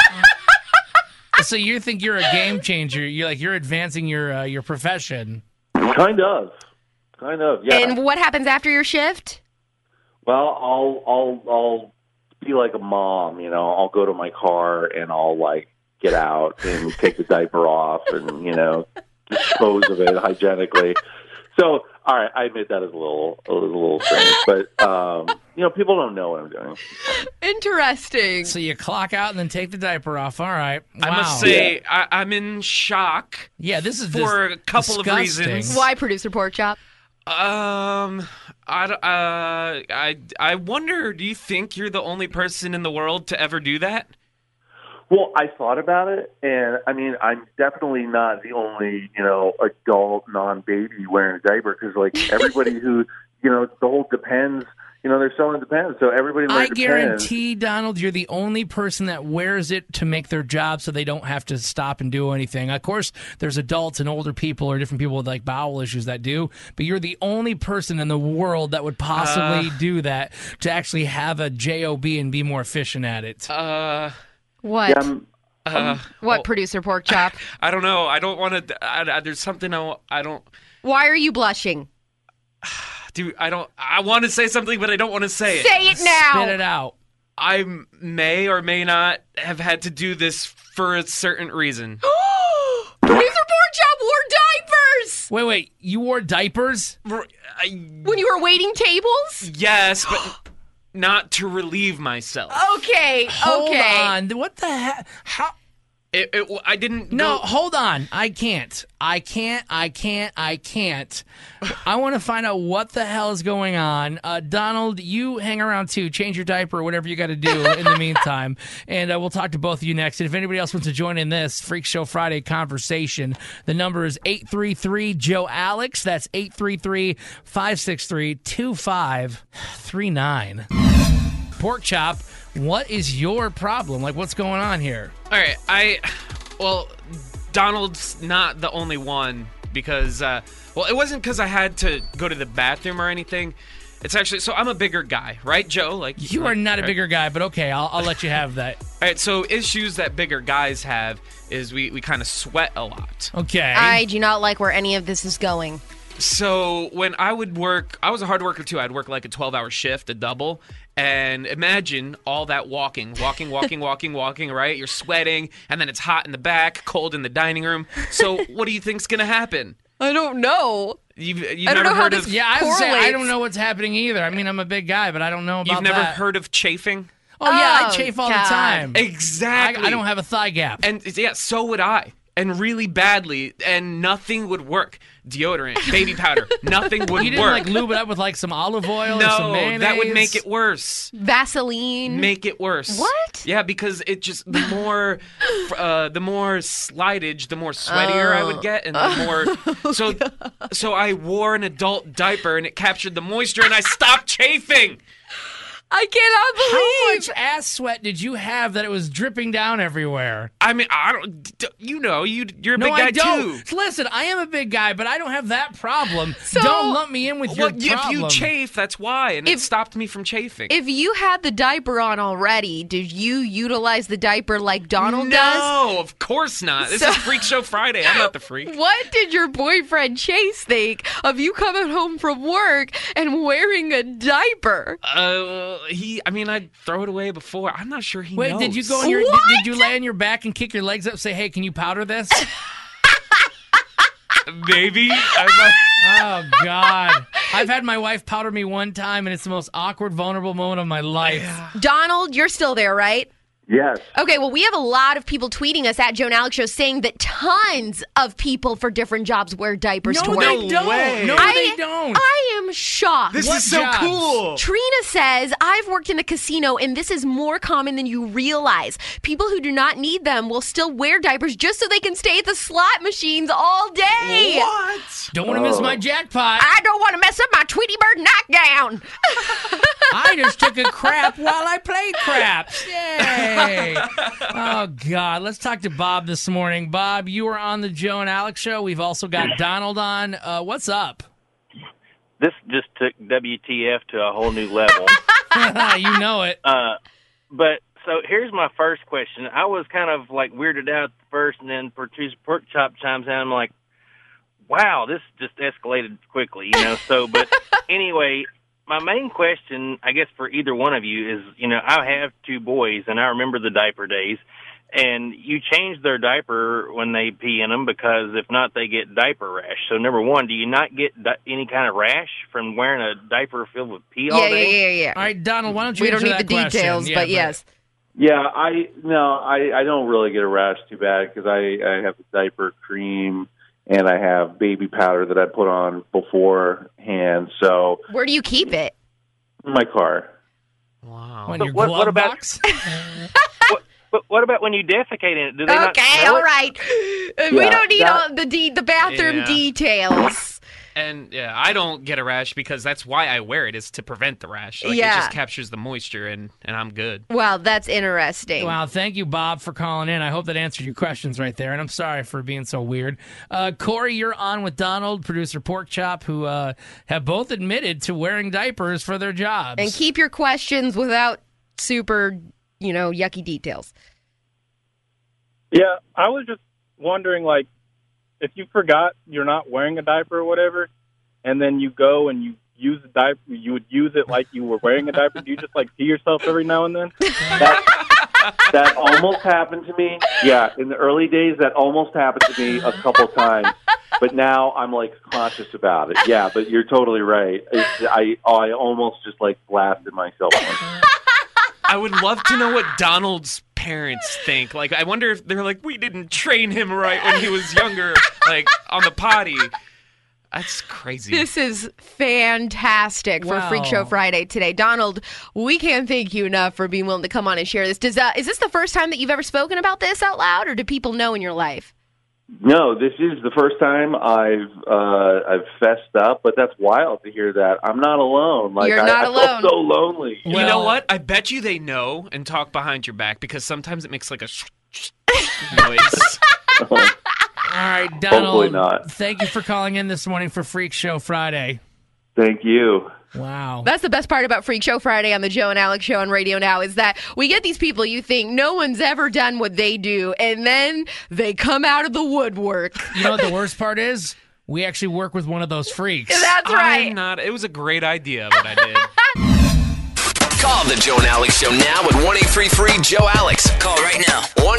D: So you think you're a game changer? You're advancing your profession.
O: Kind of, yeah.
E: And what happens after your shift?
O: Well, I'll be like a mom. I'll go to my car and I'll get out and take the diaper off and, dispose of it hygienically. So, all right, I admit that is a little strange, but, people don't know what I'm doing.
E: Interesting.
D: So you clock out and then take the diaper off. All right. Wow.
F: I must say, I'm in shock.
D: Yeah, this is
F: for a couple
D: disgusting.
F: of reasons.
E: Why, Producer Pork Chop?
F: I wonder, do you think you're the only person in the world to ever do that?
O: Well, I thought about it, and I mean, I'm definitely not the only, adult non-baby wearing a diaper, because like everybody who, the whole Depends, they're selling Depends, so everybody wears
D: I
O: Depends.
D: guarantee, Donald, you're the only person that wears it to make their job so they don't have to stop and do anything. Of course, there's adults and older people or different people with like bowel issues that do, but you're the only person in the world that would possibly do that to actually have a job and be more efficient at it.
E: What?
O: Yeah,
E: What, producer Pork Chop?
F: I don't know. I don't want to. There's something I don't.
E: Why are you blushing?
F: Dude, I want to say something, but I don't want to say it.
E: Say it now.
D: Spit it out.
F: I may or may not have had to do this for a certain reason.
E: Producer Pork Chop wore diapers!
D: Wait, you wore diapers?
E: When you were waiting tables?
F: Yes, but not to relieve myself.
E: Okay.
D: Hold on. What the heck? How?
F: I didn't.
D: No, hold on. I can't. I want to find out what the hell is going on. Donald, you hang around too. Change your diaper or whatever you got to do in the meantime. And we'll talk to both of you next. And if anybody else wants to join in this Freak Show Friday conversation, the number is 833-JOE-ALEX. That's 833-563-2539. Pork Chop, what is your problem? Like, what's going on here?
F: All right, Donald's not the only one because, it wasn't because I had to go to the bathroom or anything. It's actually, so I'm a bigger guy, right, Joe?
D: You are not a bigger guy, but okay, I'll let you have that.
F: All right, so issues that bigger guys have is we kind of sweat a lot.
D: Okay.
E: I do not like where any of this is going.
F: So when I would work, I was a hard worker too. I'd work like a 12-hour shift, a double. And imagine all that walking, right? You're sweating, and then it's hot in the back, cold in the dining room. So what do you think's going to happen?
E: I don't know.
F: You've
E: I don't
F: never
E: know how
F: heard
E: this
F: of...
D: Yeah, I was saying, I don't know what's happening either. I mean, I'm a big guy, but I don't know about
F: You've never
D: that.
F: heard of chafing?
D: Oh, yeah, I
E: Oh,
D: chafe all
E: God.
D: the time.
F: Exactly.
D: I don't have a thigh gap.
F: And yeah, so would I. And really badly, and nothing would work. Deodorant, baby powder, nothing would
D: You didn't
F: work.
D: like lube it up with like some olive oil or some
F: No,
D: mayonnaise?
F: that would make it worse.
E: Vaseline.
F: Make it worse.
E: What?
F: Yeah, because it just the more slideage, the more sweatier I would get, and the more. So I wore an adult diaper, and it captured the moisture, and I stopped chafing.
E: I cannot believe.
D: How much ass sweat did you have that it was dripping down everywhere?
F: I mean, I don't. You're a
D: No,
F: big guy
D: I don't.
F: too.
D: Listen, I am a big guy, but I don't have that problem.
E: So-
D: Don't lump me in with your
F: Well, if
D: problem.
F: you chafe, that's why, and it stopped me from chafing.
E: If you had the diaper on already, did you utilize the diaper like Donald does?
F: No, of course not. This is Freak Show Friday. I'm not the freak.
E: What did your boyfriend Chase think of you coming home from work and wearing a diaper?
F: I'd throw it away before. I'm not sure he
D: Wait,
F: knows.
D: did you go on your? Did you lay on your back and kick your legs up? And say, hey, can you powder this?
F: Maybe.
D: Oh God! I've had my wife powder me one time, and it's the most awkward, vulnerable moment of my life.
E: Donald, you're still there, right?
O: Yes.
E: Okay, well, we have a lot of people tweeting us at Joe and Alex Show saying that tons of people for different jobs wear diapers to
D: No,
E: work.
D: they don't.
F: way.
D: No, they don't.
E: I am shocked.
F: This
D: What
F: is so
D: jobs?
F: cool.
E: Trina says, I've worked in the casino and this is more common than you realize. People who do not need them will still wear diapers just so they can stay at the slot machines all day.
F: What?
D: Don't want to miss my jackpot.
E: I don't want to mess up my Tweety Bird nightgown.
D: I just took a crap while I played craps. Yay! Oh, God. Let's talk to Bob this morning. Bob, you are on the Joe and Alex Show. We've also got Donald on. What's up?
P: This just took WTF to a whole new level.
D: You know it.
P: But so here's my first question. I was kind of like weirded out at first, and then Pork Chop chimes in. I'm like, wow, this just escalated quickly, So, but anyway, my main question, I guess, for either one of you is, I have two boys, and I remember the diaper days, and you change their diaper when they pee in them because if not, they get diaper rash. So, number one, do you not get any kind of rash from wearing a diaper filled with pee all day?
E: Yeah.
D: All right, Donald, why don't you
E: We don't
D: answer
E: need the
D: that question?
E: details,
D: Yeah,
E: but yes.
O: Yeah, I don't really get a rash too bad because I have the diaper cream, and I have baby powder that I put on beforehand. So
E: Where do you keep it?
O: in my car.
F: Wow.
D: On
P: But
D: your
P: what
D: glove
P: about-
D: box?
P: What about when you defecate in it? Do they not
E: Okay,
P: smell
E: all
P: it?
E: right. We
O: Yeah,
E: don't need
O: that-
E: all the bathroom
F: Yeah.
E: details.
F: And yeah, I don't get a rash because that's why I wear it, is to prevent the rash. Like,
E: Yeah.
F: It just captures the moisture, and I'm good.
E: Wow, that's interesting.
D: Wow, thank you, Bob, for calling in. I hope that answered your questions right there, and I'm sorry for being so weird. Corey, you're on with Donald, producer Pork Chop, who have both admitted to wearing diapers for their jobs.
E: And keep your questions without super, yucky details.
Q: Yeah, I was just wondering, like, if you forgot you're not wearing a diaper or whatever, and then you go and you use a diaper, you would use it like you were wearing a diaper. Do you just, like, pee yourself every now and then?
O: That almost happened to me. Yeah, in the early days, that almost happened to me a couple times. But now I'm, like, conscious about it. Yeah, but you're totally right. I almost just, like, blasted myself once.
F: I would love to know what Donald's parents think. Like, I wonder if they're like, we didn't train him right when he was younger, like, on the potty. That's crazy.
E: This is fantastic for
D: Wow.
E: Freak Show Friday today. Donald, we can't thank you enough for being willing to come on and share this. Is this the first time that you've ever spoken about this out loud, or do people know in your life?
O: No, this is the first time I've fessed up, but that's wild to hear that. I'm not alone. Like,
E: You're not
O: I
E: alone.
O: feel so lonely.
F: You know what? I bet you they know and talk behind your back, because sometimes it makes like a noise.
D: All right, Donald.
O: Hopefully not.
D: Thank you for calling in this morning for Freak Show Friday.
O: Thank you.
D: Wow.
E: That's the best part about Freak Show Friday on the Joe and Alex Show on Radio Now, is that we get these people you think no one's ever done what they do, and then they come out of the woodwork.
D: You know what the worst part is? We actually work with one of those freaks.
E: That's right.
F: It was a great idea, but I did.
C: Call the Joe and Alex Show now at 1-833-JOE-ALEX. Call right now.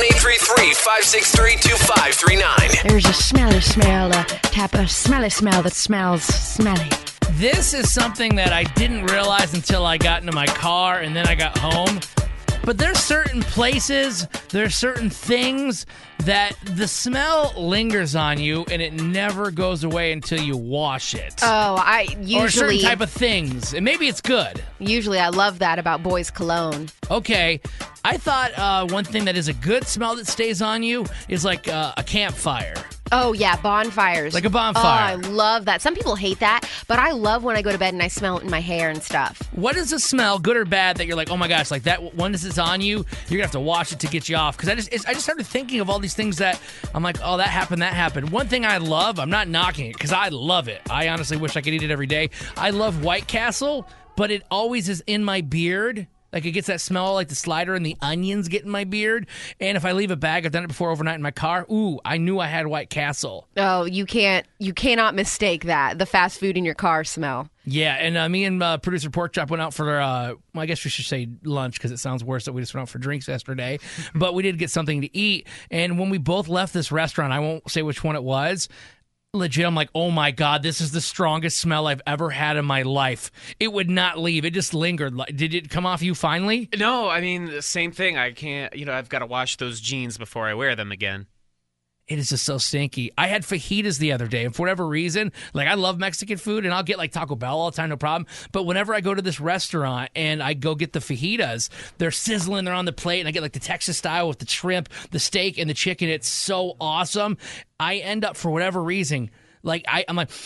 C: 1-833-563-2539.
R: There's a smelly smell, a type of smelly smell that smells smelly.
D: This is something that I didn't realize until I got into my car and then I got home. But there's certain places, there's certain things that the smell lingers on you and it never goes away until you wash it.
E: Oh, I
D: Or certain
E: usually
D: type of things. And maybe it's good.
E: usually I love that about boys' cologne.
D: Okay. I thought one thing that is a good smell that stays on you is like a campfire.
E: Oh, yeah, bonfires.
D: Like a bonfire.
E: Oh, I love that. Some people hate that, but I love when I go to bed and I smell it in my hair and stuff.
D: What is a smell, good or bad, that you're like, oh my gosh, like that once it's on you, you're gonna have to wash it to get you off? Because I just started thinking of all these things that I'm like, oh, that happened. One thing I love, I'm not knocking it because I love it. I honestly wish I could eat it every day. I love White Castle, but it always is in my beard. Like, it gets that smell like the slider and the onions get in my beard. And if I leave a bag, I've done it before overnight in my car, ooh, I knew I had White Castle.
E: Oh, you cannot mistake that, the fast food in your car smell.
D: Yeah, and me and producer Pork Chop went out for, well, I guess we should say lunch because it sounds worse that we just went out for drinks yesterday. But we did get something to eat. And when we both left this restaurant, I won't say which one it was, legit, I'm like, oh my God, this is the strongest smell I've ever had in my life. It would not leave. It just lingered. Did it come off you finally?
F: No, I mean, the same thing. I can't, I've got to wash those jeans before I wear them again.
D: It is just so stinky. I had fajitas the other day, and for whatever reason, like, I love Mexican food, and I'll get like Taco Bell all the time, no problem. But whenever I go to this restaurant and I go get the fajitas, they're sizzling, they're on the plate, and I get like the Texas style with the shrimp, the steak, and the chicken. It's so awesome. I end up, for whatever reason, like I'm like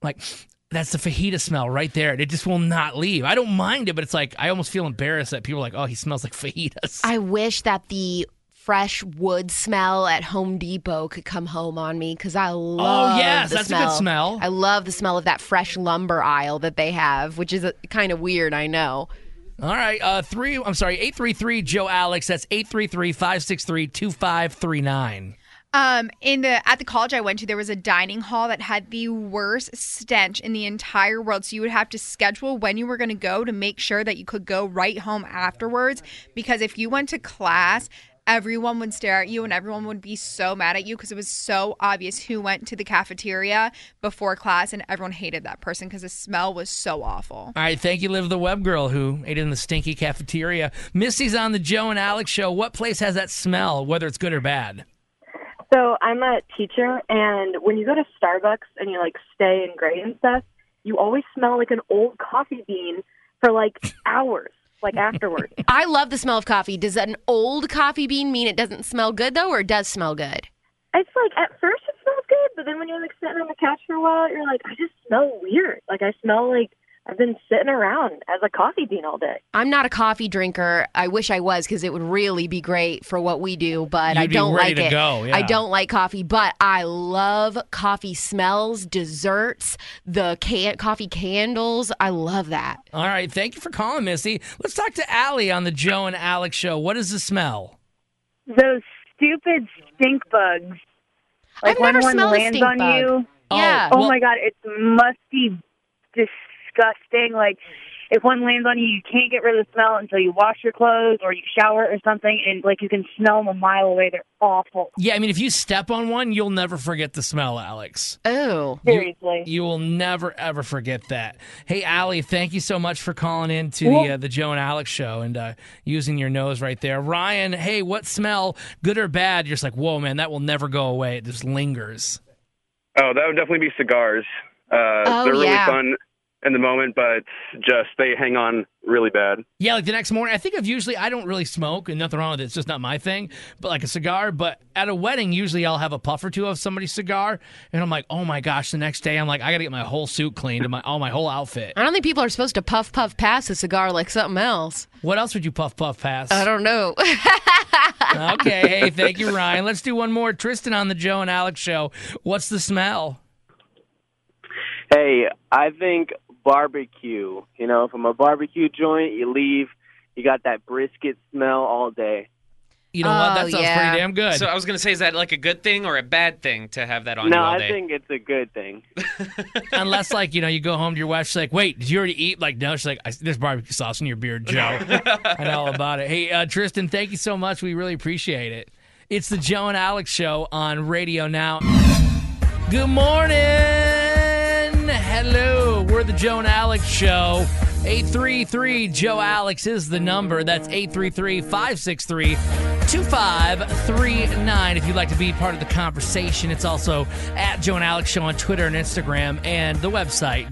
D: that's the fajita smell right there. It just will not leave. I don't mind it, but it's like I almost feel embarrassed that people are like, oh, he smells like fajitas.
E: I wish that the fresh wood smell at Home Depot could come home on me because I love
D: yes,
E: the
D: that's
E: smell.
D: a good smell.
E: I love the smell of that fresh lumber aisle that they have, which is kind of weird, I know.
D: All right, 833-JOE-ALEX. That's 833-563-2539.
G: At the college I went to, there was a dining hall that had the worst stench in the entire world. So you would have to schedule when you were going to go to make sure that you could go right home afterwards. Because if you went to class, everyone would stare at you and everyone would be so mad at you because it was so obvious who went to the cafeteria before class, and everyone hated that person because the smell was so awful.
D: All right, thank you, Liv the Web Girl, who ate in the stinky cafeteria. Missy's on the Joe and Alex Show. What place has that smell, whether it's good or bad?
S: So I'm a teacher, and when you go to Starbucks and you, like, stay and grade and stuff, you always smell like an old coffee bean for, like, hours, like, afterwards.
E: I love the smell of coffee. Does an old coffee bean mean it doesn't smell good, though, or it does smell good?
S: It's like, at first it smells good, but then when you're, like, sitting on the couch for a while, you're like, I just smell weird. Like, I smell like I've been sitting around as a coffee bean all day.
E: I'm not a coffee drinker. I wish I was because it would really be great for what we do, but I
D: You'd be
E: don't
D: ready
E: like
D: to
E: it.
D: go, yeah.
E: I don't like coffee, but I love coffee smells, desserts, the coffee candles. I love that.
D: All right, thank you for calling, Missy. Let's talk to Allie on the Joe and Alex show. What is the smell?
T: Those stupid stink bugs. Like
E: I've
T: when
E: never
T: one
E: smelled a
T: lands
E: stink
T: on
E: bug.
T: you.
E: Yeah.
T: Oh
E: Well-
T: my God, it's musty, disgusting. Like if one lands on you, you can't get rid of the smell until you wash your clothes or you shower or something, and like you can smell them a mile away. They're awful.
D: Yeah, I mean, if you step on one, you'll never forget the smell, Alex.
E: Oh.
T: Seriously.
D: You will never, ever forget that. Hey, Allie, thank you so much for calling in to the Joe and Alex show and using your nose right there. Ryan, hey, what smell, good or bad? You're just like, whoa, man, that will never go away. It just lingers.
U: Oh, that would definitely be cigars. They're really fun in the moment, but just they hang on really bad.
D: Yeah, like the next morning, I think I don't really smoke, and nothing wrong with it. It's just not my thing. But like a cigar, but at a wedding, usually I'll have a puff or two of somebody's cigar, and I'm like, oh my gosh, the next day, I'm like, I got to get my whole suit cleaned and my whole outfit.
E: I don't think people are supposed to puff past a cigar like something else.
D: What else would you puff past?
E: I don't know.
D: Okay, hey, thank you, Ryan. Let's do one more. Tristan on the Joe and Alex show. What's the smell?
V: Hey, I think barbecue. You know, from a barbecue joint, you leave, you got that brisket smell all day.
D: You know what? That sounds pretty damn good.
F: So I was going to say, is that like a good thing or a bad thing to have that on you
V: No,
F: all day?
V: I think it's a good thing.
D: Unless, like, you go home to your wife, she's like, wait, did you already eat? Like, no, she's like, there's barbecue sauce in your beard, Joe. I know all about it. Hey, Tristan, thank you so much. We really appreciate it. It's the Joe and Alex show on Radio Now. Good morning. Hello. We're the Joe and Alex show. 833-JOE-ALEX is the number. That's 833-563-2539. If you'd like to be part of the conversation, it's also at Joe and Alex Show on Twitter and Instagram, and the website,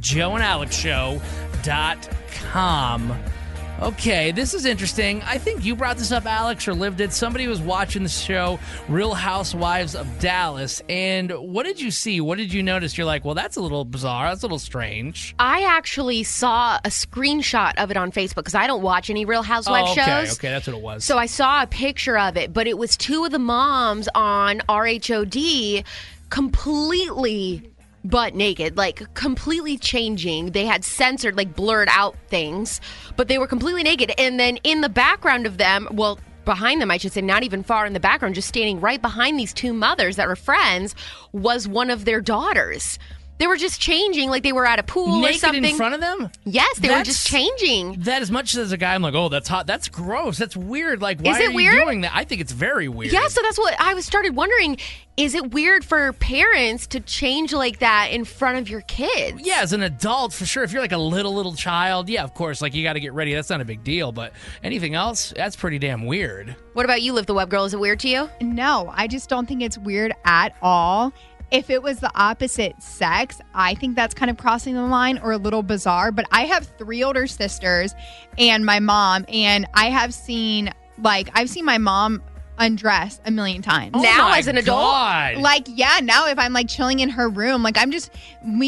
D: joeandalexshow.com. Okay, this is interesting. I think you brought this up, Alex, or Liv did. Somebody was watching the show Real Housewives of Dallas, and what did you see? What did you notice? You're like, well, that's a little bizarre. That's a little strange.
E: I actually saw a screenshot of it on Facebook because I don't watch any Real Housewives shows.
D: Okay, that's what it was.
E: So I saw a picture of it, but it was two of the moms on RHOD completely butt naked, like completely changing. They had censored, like blurred out things, but they were completely naked. And then in the background of them, well, behind them, I should say, not even far in the background, just standing right behind these two mothers that were friends, was one of their daughters. They were just changing, like they were at a pool
D: naked
E: or something.
D: in front of them?
E: Yes, they were just changing.
D: That as much as a guy, I'm like, oh, that's hot. That's gross. That's weird. Like, why
E: Is it
D: are
E: weird?
D: you doing that? I think it's very weird.
E: Yeah, so that's what I started wondering. Is it weird for parents to change like that in front of your kids?
D: Yeah, as an adult, for sure. If you're like a little child, yeah, of course, like you got to get ready. That's not a big deal. But anything else, that's pretty damn weird.
E: What about you, Liv the Web Girl? Is it weird to you?
G: No, I just don't think it's weird at all. If it was the opposite sex, I think that's kind of crossing the line or a little bizarre. But I have 3 older sisters and my mom, and I've seen my mom undress a million times.
E: Oh now as an adult?
D: God.
G: Like, yeah, now if I'm like chilling in her room, like I'm just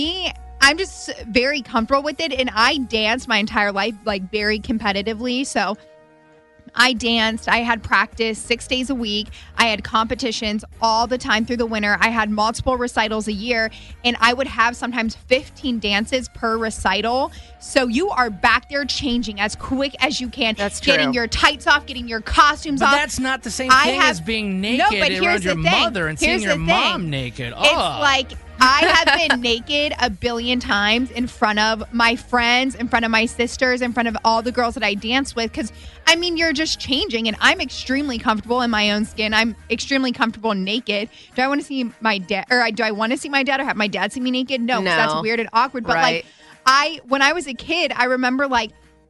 G: very comfortable with it. And I danced my entire life, like very competitively. So I danced. I had practice 6 days a week. I had competitions all the time through the winter. I had multiple recitals a year, and I would have sometimes 15 dances per recital. So you are back there changing as quick as you can.
E: That's true.
G: Getting your tights off, getting your costumes
D: But
G: off.
D: that's not the same thing as being naked around your mother and seeing your mom naked.
G: It's like I have been naked a billion times in front of my friends, in front of my sisters, in front of all the girls that I danced with. Because, I mean, you're just changing, and I'm extremely comfortable in my own skin. I'm extremely comfortable naked. Do I want to see my dad, or do I want to see my dad, or have my dad see me naked? No, 'cause that's weird and awkward. But,
E: Right.
G: when I was a kid, I remember,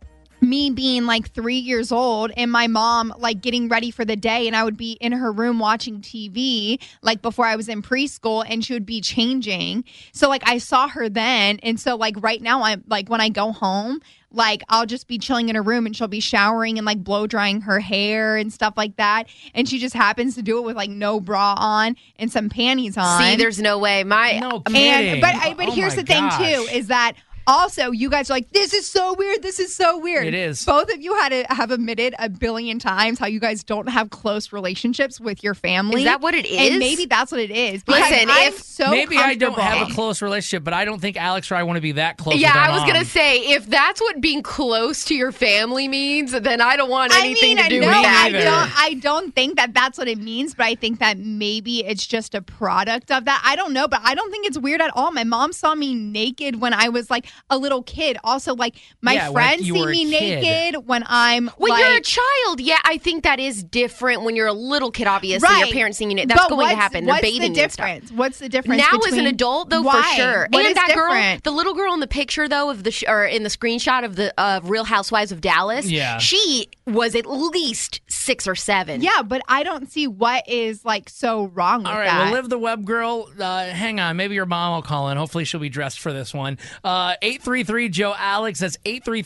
G: me being like 3 years old and my mom like getting ready for the day, and I would be in her room watching TV like before I was in preschool, and she would be changing. So like I saw her then, and so like right now I'm like when I go home, like I'll just be chilling in her room and she'll be showering and like blow drying her hair and stuff like that, and she just happens to do it with like no bra on and some panties on.
E: See, there's no way.
D: No kidding.
G: But here's the thing too, is that also you guys are like, this is so weird. This is so weird.
D: It is.
G: Both of you have admitted a billion times how you guys don't have close relationships with your family.
E: Is that what it is?
G: And maybe that's what it is.
E: Listen,
D: maybe I don't have a close relationship, but I don't think Alex or I want to be that close.
E: Yeah,
D: with our
E: I was
D: mom.
E: gonna say, if that's what being close to your family means, then I don't want anything to do with
G: No,
E: that.
G: I don't think that that's what it means, but I think that maybe it's just a product of that. I don't know, but I don't think it's weird at all. My mom saw me naked when I was like a little kid. Also, like my friends see me naked when I'm
E: you're a child. Yeah, I think that is different when you're a little kid. Obviously, your parents seeing you naked. That's going to happen. They're bathing you and stuff.
G: What's the difference?
E: Now
G: between,
E: as an adult, though,
G: why?
E: for sure.
G: What
E: and
G: is
E: that
G: different?
E: girl, the little girl in the picture, though, of or in the screenshot of Real Housewives of Dallas.
D: Yeah.
E: She was at least 6 or 7.
G: Yeah, but I don't see what is like so wrong with
D: All right,
G: that.
D: well, Liv the Web Girl, hang on. Maybe your mom will call in. Hopefully she'll be dressed for this one. 833 Joe Alex. That's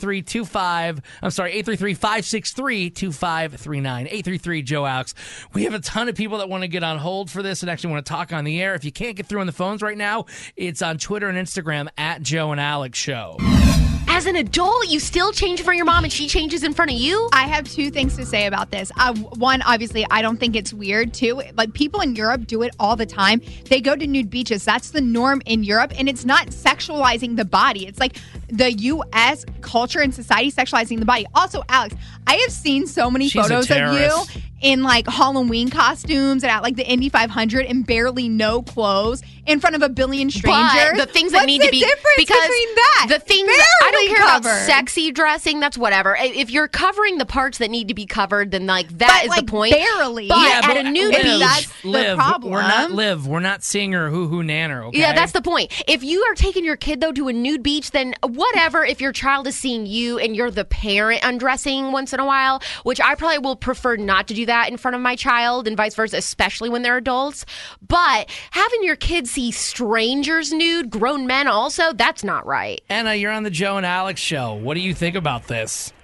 D: 833-563-2539. 833 Joe Alex. We have a ton of people that want to get on hold for this and actually want to talk on the air. If you can't get through on the phones right now, it's on Twitter and Instagram at Joe and Alex Show.
E: As an adult, you still change for your mom and she changes in front of you?
G: I have two things to say about this. One, obviously, I don't think it's weird, too. Like, people in Europe do it all the time. They go to nude beaches. That's the norm in Europe, and it's not sexualizing the body. It's like the U.S. culture and society sexualizing the body. Also, Alex, I have seen so many photos of you in, like, Halloween costumes and at, like, the Indy 500 and barely no clothes in front of a billion strangers.
E: But the things that need to be...
G: difference
E: because
G: between that?
E: The things...
G: Barely
E: I don't care about
G: covered.
E: sexy dressing. That's whatever. If you're covering the parts that need to be covered, then, like, that is the point.
G: Barely.
E: But
D: Yeah,
E: at a nude beach...
G: That's the problem.
D: We're not singer hoo-hoo nanner, okay?
E: Yeah, that's the point. If you are taking your kid, though, to a nude beach, then whatever if your child is seeing you and you're the parent undressing once in a while, which I probably will prefer not to do that in front of my child and vice versa, especially when they're adults. But having your kids see strangers nude, grown men also, that's not right.
D: Anna, you're on the Joe and Alex Show. What do you think about this?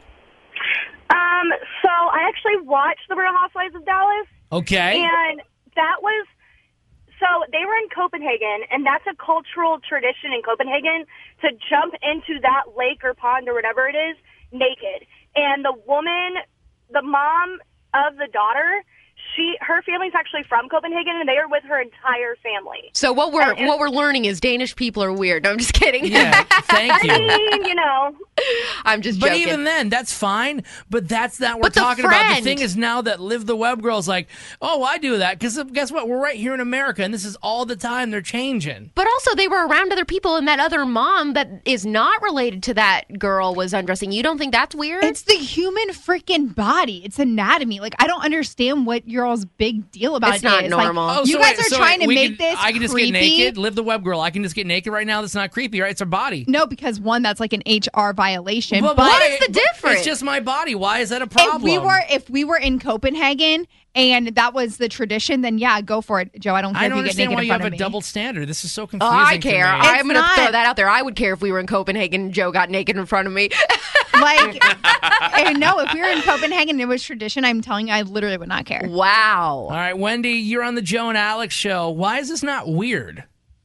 S: So I actually watched The Real Housewives of Dallas.
D: Okay.
S: And that was... So they were in Copenhagen, and that's a cultural tradition in Copenhagen to jump into that lake or pond or whatever it is naked. And the woman, the mom of the daughter, her family's actually from Copenhagen, and they are with her entire family.
E: So what we're learning is Danish people are weird. No, I'm just kidding.
D: Yeah, thank you.
S: I mean, you know.
E: I'm just
D: But
E: joking.
D: even then, that's fine. But that's not what we're
E: But the
D: talking about. The
E: friend-
D: thing is now that Liv the Web Girl's like, oh, I do that. Because guess what? We're right here in America, and this is all the time. They're changing.
E: But also, they were around other people, and that other mom that is not related to that girl was undressing. You don't think that's weird?
G: It's the human freaking body. It's anatomy. Like, I don't understand what your all's big deal about
E: It's
G: it
E: not
G: is.
E: normal.
G: Like,
D: Oh,
G: you
D: so
G: guys
D: wait,
G: are
D: so
G: trying
D: wait,
G: to
D: we
G: make this
D: I can just
G: creepy.
D: get naked. Liv the Web Girl. I can just get naked right now. That's not creepy, right? It's our body.
G: No, because one, that's like an HR violation.
D: But
G: but
D: why-
E: is the difference?
D: It's just my body. Why is that a problem?
G: if we were in Copenhagen and that was the tradition, then yeah, go for it, Joe. I don't care
D: I
G: if
D: don't
G: you get
D: understand
G: naked
D: why
G: in
D: you
G: front
D: have
G: of
D: a
G: me.
D: double standard. This is so
E: Oh,
D: confusing.
E: I care.
D: To me.
E: I'm going to
G: not-
E: throw that out there. I would care if we were in Copenhagen and Joe got naked in front of me.
G: Like, no, if we were in Copenhagen and it was tradition, I'm telling you, I literally would not care.
E: Wow.
D: All right, Wendy, you're on the Joe and Alex Show. Why is this not weird?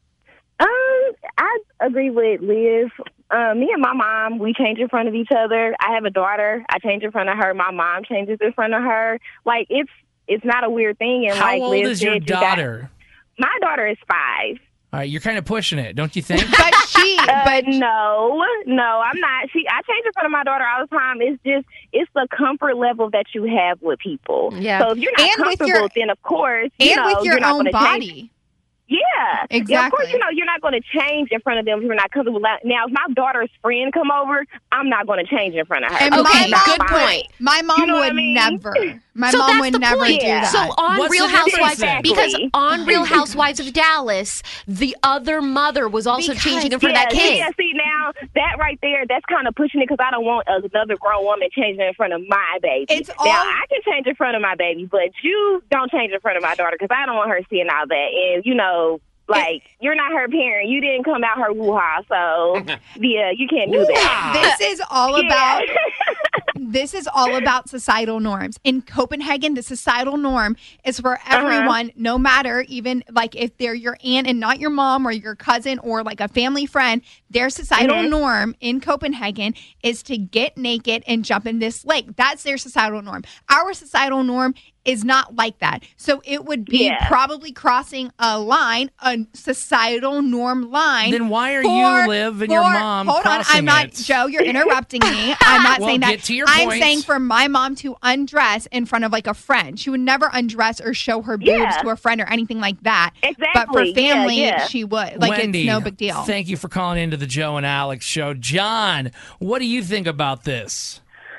T: I agree with Liv. Me and my mom, we change in front of each other. I have a daughter. I change in front of her. My mom changes in front of her. Like, it's not a weird thing. And
D: How
T: like
D: old
T: Liv
D: is your
T: said,
D: daughter?
T: My daughter is 5.
D: All right, you're kind of pushing it, don't you think?
G: But
T: no, I'm not. I change in front of my daughter all the time. It's the comfort level that you have with people.
E: Yeah.
T: So if you're not
G: And with
T: comfortable, then of course,
G: and
T: you know,
G: with your
T: you're not
G: own
T: gonna
G: body.
T: change. Yeah,
G: Exactly.
T: Yeah, of course, you're not going to change in front of them if you're not comfortable. Now, if my daughter's friend come over, I'm not going to change in front of her.
G: And
E: Okay,
G: my
E: good
G: mom
E: point.
G: My mom
T: You know what
G: would
T: I mean?
G: never. My
E: So
G: mom
E: that's
G: would
E: the
G: never
E: point.
G: do that.
E: So on
F: What's
E: Real
F: the
E: Housewives,
F: difference then?
E: because on Real Housewives of Dallas, the other mother was also changing in front of that kid.
T: Yeah, see, now, that right there, that's kind of pushing it because I don't want another grown woman changing in front of my baby. Now, I can change in front of my baby, but you don't change in front of my daughter because I don't want her seeing all that. And, you're not her parent. You didn't come out her woo-ha, so, yeah, you can't do that.
G: This is all about this is all about societal norms. In Copenhagen, the societal norm is for everyone, no matter even like if they're your aunt and not your mom or your cousin or like a family friend, their societal norm in Copenhagen is to get naked and jump in this lake. That's their societal norm. Our societal norm is not like that. So it would be probably crossing a line, a societal norm line.
D: Then why are you, Liv, and your mom
G: Hold on,
D: crossing
G: I'm not,
D: it?
G: Joe, you're interrupting me. I'm not
D: Well,
G: saying that.
D: get to your
G: I'm
D: point.
G: saying for my mom to undress in front of like a friend. She would never undress or show her boobs to a friend or anything like that.
T: Exactly.
G: But for family,
T: Yeah.
G: she would. Like,
D: Wendy,
G: it's no big deal.
D: Thank you for calling into the Joe and Alex show. John, what do you think about this?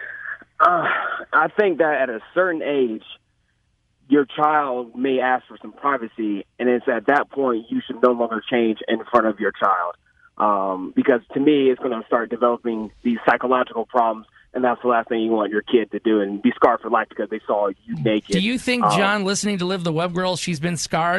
B: I think that at a certain age, your child may ask for some privacy, and it's at that point you should no longer change in front of your child. Because to me, it's going to start developing these psychological problems, and that's the last thing you want your kid to do and be scarred for life because they saw you naked.
D: Do you think, John, listening to Liv the Web Girl, she's been scarred?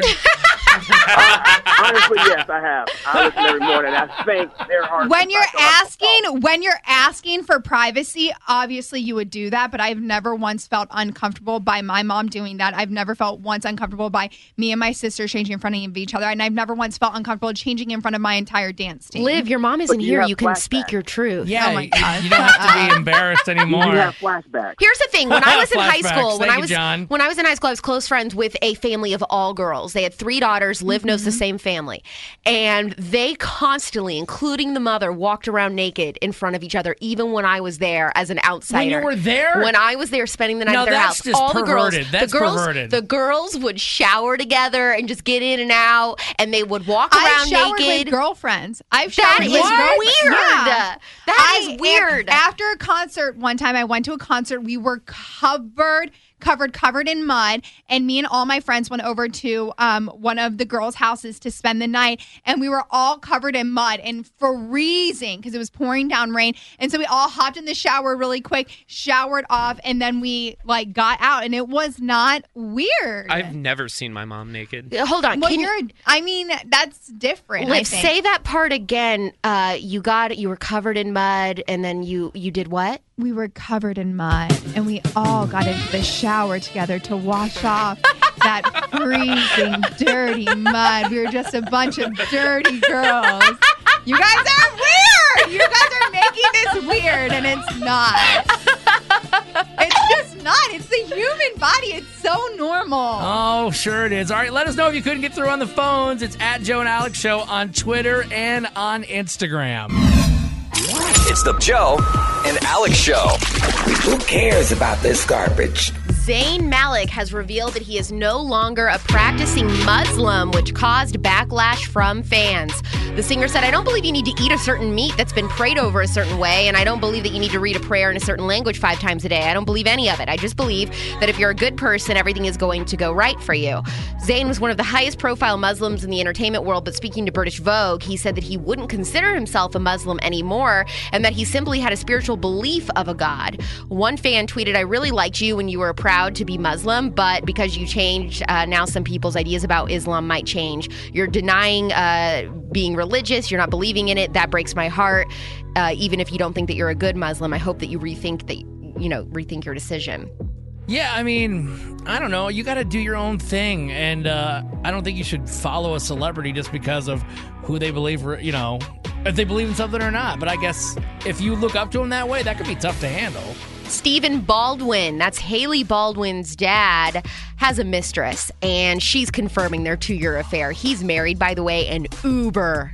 B: Honestly, yes, I have. I listen every morning. I think there are
G: When you're asking for privacy, obviously you would do that, but I've never once felt uncomfortable by my mom doing that. I've never felt once uncomfortable by me and my sister changing in front of each other, and I've never once felt uncomfortable changing in front of my entire dance team.
E: Liv, your mom isn't here. You can speak your truth.
D: Yeah,
G: Oh my God.
D: you don't have to be embarrassed anymore.
B: You have flashbacks.
E: Here's the thing: when I was in high
D: Flashbacks.
E: school, when
D: Thank
E: I
D: you,
E: was
D: John.
E: when I was in high school, I was close friends with a family of all girls. They had 3 daughters. Liv knows the same family, and they constantly, including the mother, walked around naked in front of each other. Even when I was there as an outsider,
D: When you were there?
E: when I was there spending the night
D: No,
E: at their
D: that's
E: house,
D: just
E: all
D: perverted. That's
E: the girls,
D: perverted.
E: the girls would shower together and just get in and out, and they would walk
G: I've
E: around
G: showered
E: naked.
G: with girlfriends. I've
E: That
G: showered
E: is
G: with girlfriends.
E: weird.
G: Yeah.
E: That is weird.
G: After a concert, one time I went to a concert, we were covered in mud, and me and all my friends went over to one of the girls' houses to spend the night, and we were all covered in mud and freezing because it was pouring down rain. And so we all hopped in the shower really quick, showered off, and then we like got out, and it was not weird.
F: I've never seen my mom naked.
E: Hold on.
G: Well, I mean, that's different. I
E: Liv,
G: think.
E: say that part again. You were covered in mud, and then you did what?
G: We were covered in mud, and we all got into the shower together to wash off that freezing, dirty mud. We were just a bunch of dirty girls. You guys are weird. You guys are making this weird, and it's not. It's just not. It's the human body. It's so normal.
D: Oh, sure it is. All right, let us know if you couldn't get through on the phones. It's at Joe and Alex Show on Twitter and on Instagram.
C: It's the Joe and Alex Show.
H: Who cares about this garbage?
E: Zayn Malik has revealed that he is no longer a practicing Muslim, which caused backlash from fans. The singer said, "I don't believe you need to eat a certain meat that's been prayed over a certain way, and I don't believe that you need to read a prayer in a certain language 5 times a day. I don't believe any of it. I just believe that if you're a good person, everything is going to go right for you." Zayn was one of the highest profile Muslims in the entertainment world, but speaking to British Vogue, he said that he wouldn't consider himself a Muslim anymore, and that he simply had a spiritual belief of a God. One fan tweeted, "I really liked you when you were proud to be Muslim, but because you changed, now some people's ideas about Islam might change. You're denying being religious. You're not believing in it. That breaks my heart. Even if you don't think that you're a good Muslim, I hope that you rethink your decision."
D: Yeah, I mean, I don't know. You got to do your own thing, and I don't think you should follow a celebrity just because of who they believe, if they believe in something or not. But I guess if you look up to them that way, that could be tough to handle.
E: Stephen Baldwin, that's Haley Baldwin's dad, has a mistress, and she's confirming their 2-year affair. He's married, by the way, and uber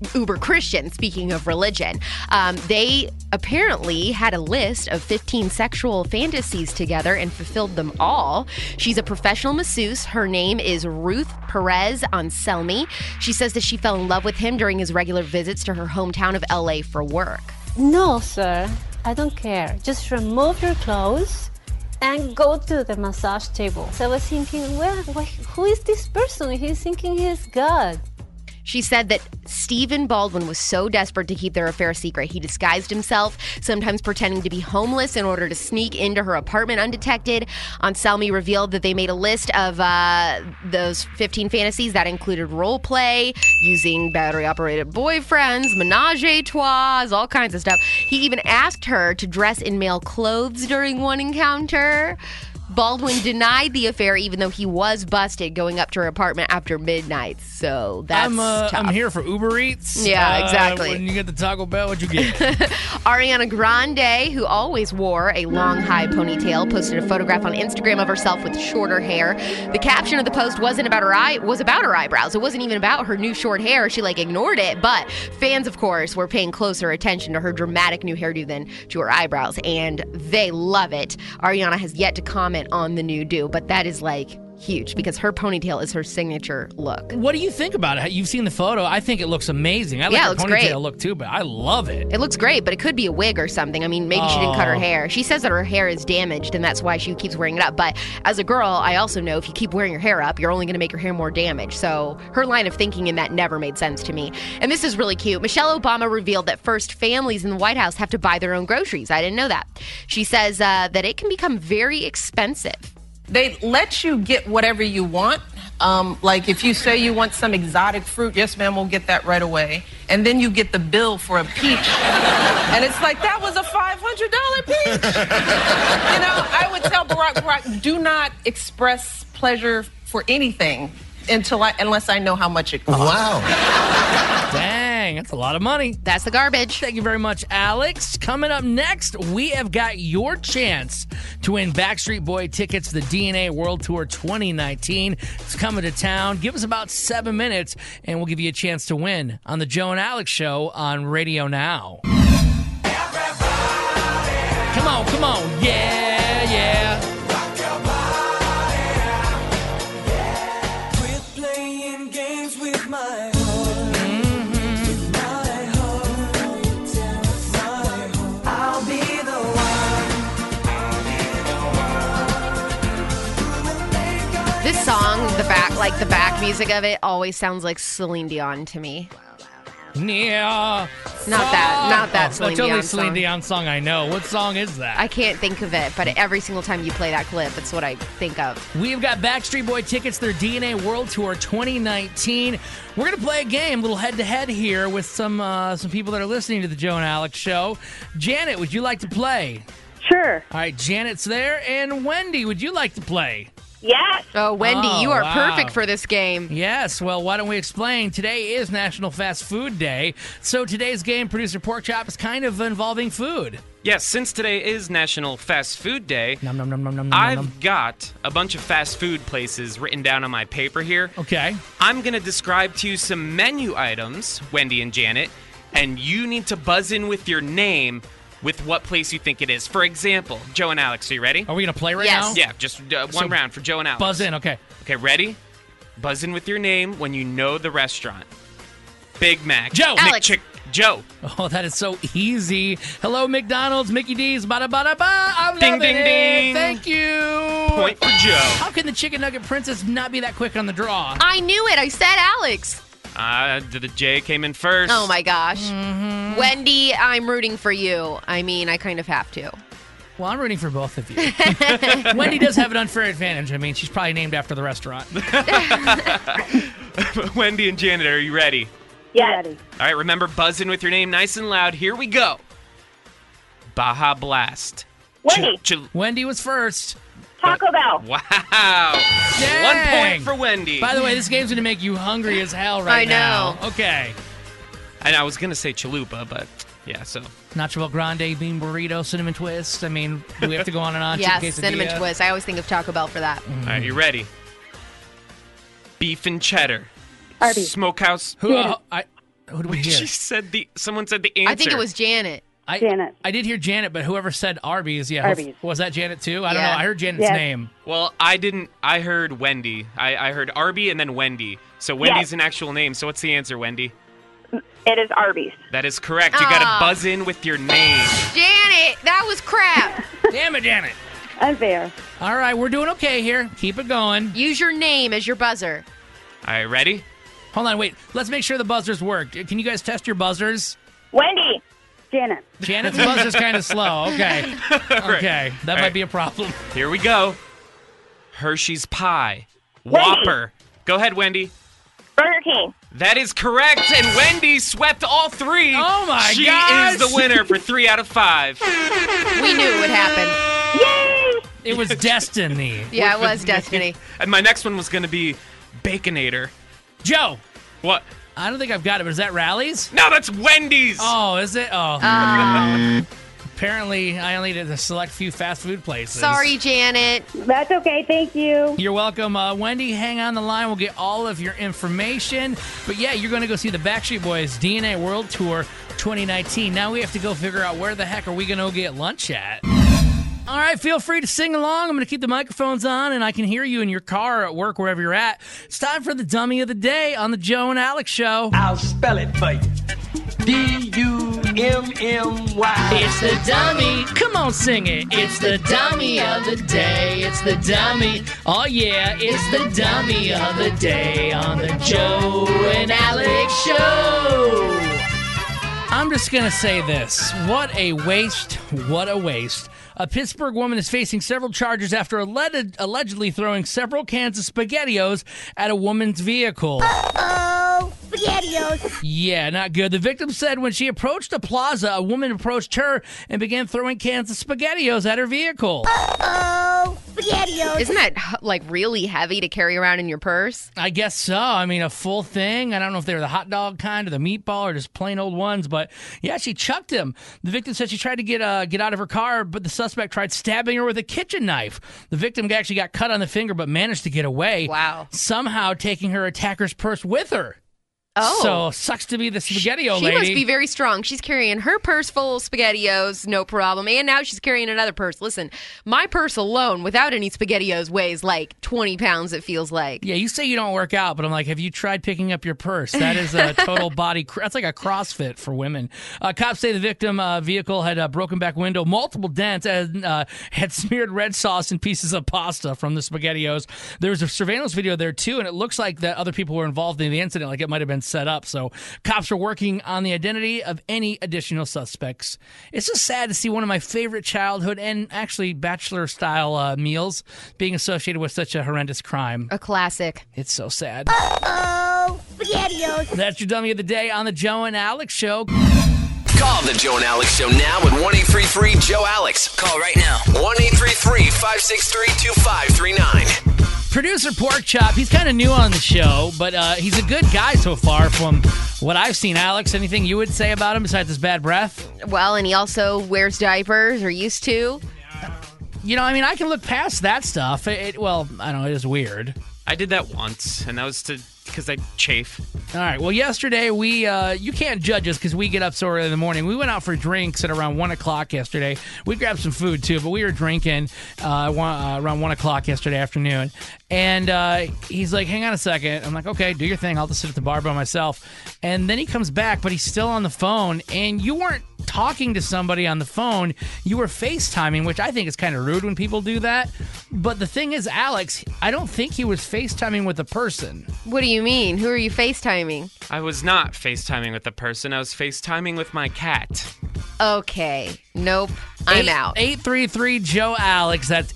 E: uber Christian, speaking of religion. They apparently had a list of 15 sexual fantasies together and fulfilled them all. She's a professional masseuse. Her name is Ruth Perez Anselmi. She says that she fell in love with him during his regular visits to her hometown of LA for work.
I: No, sir, I don't care. Just remove your clothes and go to the massage table. So I was thinking, well, who is this person? He's thinking he's God.
E: She said that Stephen Baldwin was so desperate to keep their affair secret, he disguised himself, sometimes pretending to be homeless in order to sneak into her apartment undetected. Anselmi revealed that they made a list of those 15 fantasies that included role play, using battery-operated boyfriends, menage a trois, all kinds of stuff. He even asked her to dress in male clothes during one encounter. Baldwin denied the affair, even though he was busted going up to her apartment after midnight. So that's tough.
D: I'm here for Uber Eats.
E: Yeah, exactly.
D: When you get the Taco Bell, what'd you get?
E: Ariana Grande, who always wore a long, high ponytail, posted a photograph on Instagram of herself with shorter hair. The caption of the post wasn't about was about her eyebrows. It wasn't even about her new short hair. She ignored it. But fans, of course, were paying closer attention to her dramatic new hairdo than to her eyebrows, and they love it. Ariana has yet to comment on the new do, but that is huge because her ponytail is her signature look.
D: What do you think about it? You've seen the photo. I think it looks amazing. I like her ponytail look too, but I love it.
E: It looks great, but it could be a wig or something. I mean, maybe she didn't cut her hair. She says that her hair is damaged and that's why she keeps wearing it up. But as a girl, I also know if you keep wearing your hair up, you're only going to make your hair more damaged. So her line of thinking in that never made sense to me. And this is really cute. Michelle Obama revealed that first families in the White House have to buy their own groceries. I didn't know that. She says that it can become very expensive.
J: They let you get whatever you want. If you say you want some exotic fruit, yes, ma'am, we'll get that right away. And then you get the bill for a peach. And it's that was a $500 peach. I would tell Barack, do not express pleasure for anything unless I know how much it costs.
D: Wow. Dang, that's a lot of money.
E: That's the garbage.
D: Thank you very much, Alex. Coming up next, we have got your chance to win Backstreet Boy tickets to the DNA World Tour 2019. It's coming to town. Give us about 7 minutes, and we'll give you a chance to win on the Joe and Alex Show on Radio Now. Come on, come on. Yeah, yeah.
E: This song, the back music of it always sounds like Celine Dion to me.
D: Yeah.
E: Not that Celine
D: That's only
E: Dion
D: Celine
E: song.
D: Dion song I know. What song is that?
E: I can't think of it, but every single time you play that clip, it's what I think of.
D: We've got Backstreet Boy tickets to their DNA World Tour 2019. We're going to play a game, a little head-to-head here with some people that are listening to the Joe and Alex Show. Janet, would you like to play?
S: Sure.
D: All right, Janet's there. And Wendy, would you like to play?
S: Yes.
E: Oh, Wendy, you are
D: wow.
E: perfect for this game.
D: Yes. Well, why don't we explain? Today is National Fast Food Day. So today's game, Producer Pork Chop, is kind of involving food.
F: Yes, since today is National Fast Food Day,
D: I've
F: I've got a bunch of fast food places written down on my paper here.
D: Okay.
F: I'm going to describe to you some menu items, Wendy and Janet, and you need to buzz in with your name with what place you think it is. For example, Joe and Alex, are you ready?
D: Are we going to play right
E: Yes.
D: now?
F: Yeah, just one round for Joe and Alex.
D: Buzz in, okay.
F: Okay, ready? Buzz in with your name when you know the restaurant. Big Mac.
D: Joe.
E: Alex.
F: Joe.
D: Oh, that is so easy. Hello, McDonald's, Mickey D's, bada-bada-ba. I'm
F: Ding,
D: loving
F: ding,
D: it.
F: ding.
D: Thank you.
F: Point for Joe.
D: How can the Chicken Nugget Princess not be that quick on the draw?
E: I knew it. I said Alex.
F: The J came in first.
E: Oh, my gosh. Wendy, I'm rooting for you. I mean, I kind of have to.
D: Well, I'm rooting for both of you. Wendy does have an unfair advantage. I mean, she's probably named after the restaurant.
F: Wendy and Janet, are you ready?
S: Yes.
F: All right, remember, buzz in with your name nice and loud. Here we go. Baja Blast.
S: Wendy.
D: Wendy was first.
S: Taco Bell.
F: Wow.
D: Dang.
F: 1 point for Wendy.
D: By the way, this game's going to make you hungry as hell right now.
E: I know.
D: Okay.
F: And I was going to say chalupa, but yeah, so.
D: Nacho Bel Grande, bean burrito, cinnamon twist. I mean, do we have to go on and on?
E: Yes,
D: Quesadilla?
E: cinnamon twist. I always think of Taco Bell for that.
F: All right, you ready? Beef and cheddar.
S: Arby's.
F: Smokehouse.
D: Who did we hear?
F: She said someone said the answer.
E: I think it was Janet.
A: Janet.
D: I did hear Janet, but whoever said Arby's,
A: Arby's.
D: Was that Janet too? I don't know. I heard Janet's name.
F: Well, I didn't. I heard Wendy. I heard Arby and then Wendy. So Wendy's an actual name. So what's the answer, Wendy?
A: It is Arby's.
F: That is correct. You got to buzz in with your name.
E: Janet, that was crap.
D: Damn it, Janet.
A: Unfair.
D: All right, we're doing okay here. Keep it going.
E: Use your name as your buzzer.
F: All right, ready?
D: Hold on, wait. Let's make sure the buzzers work. Can you guys test your buzzers?
A: Wendy. Janet.
D: Janet's buzzer's kind of slow. Okay. Okay. That might be a problem.
F: Here we go. Hershey's Pie.
A: Wendy.
F: Whopper. Go ahead, Wendy.
A: Burger King.
F: That is correct, and Wendy swept all three.
D: Oh, my
F: She
D: gosh.
F: is the winner for 3 out of 5.
E: We knew it would happen.
A: Yay!
D: It was destiny.
E: Yeah, it was destiny.
F: And my next one was going to be Baconator.
D: Joe.
F: What?
D: I don't think I've got it, but is that Rally's?
F: No, that's Wendy's.
D: Oh, is it? Oh. Apparently, I only did a select few fast food places.
E: Sorry, Janet.
A: That's okay. Thank you.
D: You're welcome. Wendy, hang on the line. We'll get all of your information. But yeah, you're going to go see the Backstreet Boys DNA World Tour 2019. Now we have to go figure out where the heck are we going to go get lunch at. All right, feel free to sing along. I'm going to keep the microphones on, and I can hear you in your car, at work, wherever you're at. It's time for the Dummy of the Day on the Joe and Alex Show.
N: I'll spell it for you. D-U-M-M-Y.
D: It's the dummy. Come on, sing it. It's the dummy of the day. It's the dummy. Oh, yeah, it's the dummy of the day on the Joe and Alex Show. I'm just going to say this. What a waste. What a waste. A Pittsburgh woman is facing several charges after allegedly throwing several cans of SpaghettiOs at a woman's vehicle.
A: Uh-oh. SpaghettiOs.
D: Yeah, not good. The victim said when she approached a plaza, a woman approached her and began throwing cans of SpaghettiOs at her vehicle.
A: Uh-oh. SpaghettiOs.
E: Isn't that, like, really heavy to carry around in your purse?
D: I guess so. I mean, a full thing. I don't know if they were the hot dog kind or the meatball or just plain old ones, but yeah, she chucked him. The victim said she tried to get out of her car, but the suspect tried stabbing her with a kitchen knife. The victim actually got cut on the finger, but managed to get away.
E: Wow.
D: Somehow taking her attacker's purse with her.
E: Oh.
D: So, sucks to be the SpaghettiO
E: She
D: lady.
E: must be very strong. She's carrying her purse full of SpaghettiOs, no problem. And now she's carrying another purse. Listen, my purse alone, without any SpaghettiOs, weighs like 20 pounds, it feels like.
D: Yeah, you say you don't work out, but I'm like, have you tried picking up your purse? That is a total body... That's like a CrossFit for women. Cops say the victim vehicle had a broken back window, multiple dents, and had smeared red sauce and pieces of pasta from the SpaghettiOs. There was a surveillance video there, too, and it looks like that other people were involved in the incident, like it might have been set up. So cops are working on the identity of any additional suspects. It's just sad to see one of my favorite childhood and actually bachelor-style meals being associated with such a horrendous crime.
E: A classic.
D: It's so sad.
A: Uh-oh. SpaghettiOs.
D: That's your Dummy of the Day on the Joe and Alex Show.
C: Call the Joe and Alex Show now at 1-833-JOE-ALEX. Call right now. 1-833-563-2539.
D: Producer Pork Chop, he's kind of new on the show, but he's a good guy so far from what I've seen. Alex, anything you would say about him besides his bad breath?
E: Well, and he also wears diapers, or used to.
D: You know, I mean, I can look past that stuff. Well, I don't know, it is weird.
F: I did that once, and that was because I chafe.
D: All right. Well, yesterday you can't judge us because we get up so early in the morning. We went out for drinks at around 1 o'clock yesterday. We grabbed some food too, but we were drinking around 1 o'clock yesterday afternoon. And he's like, "Hang on a second." I'm like, "Okay, do your thing. I'll just sit at the bar by myself." And then he comes back, but he's still on the phone. And you weren't talking to somebody on the phone. You were FaceTiming, which I think is kind of rude when people do that. But the thing is, Alex, I don't think he was FaceTiming with a person.
E: What do you mean? Who are you FaceTiming?
F: I was not FaceTiming with the person. I was FaceTiming with my cat.
E: Okay. Nope. I'm out.
D: 833-JOE-ALEX. That's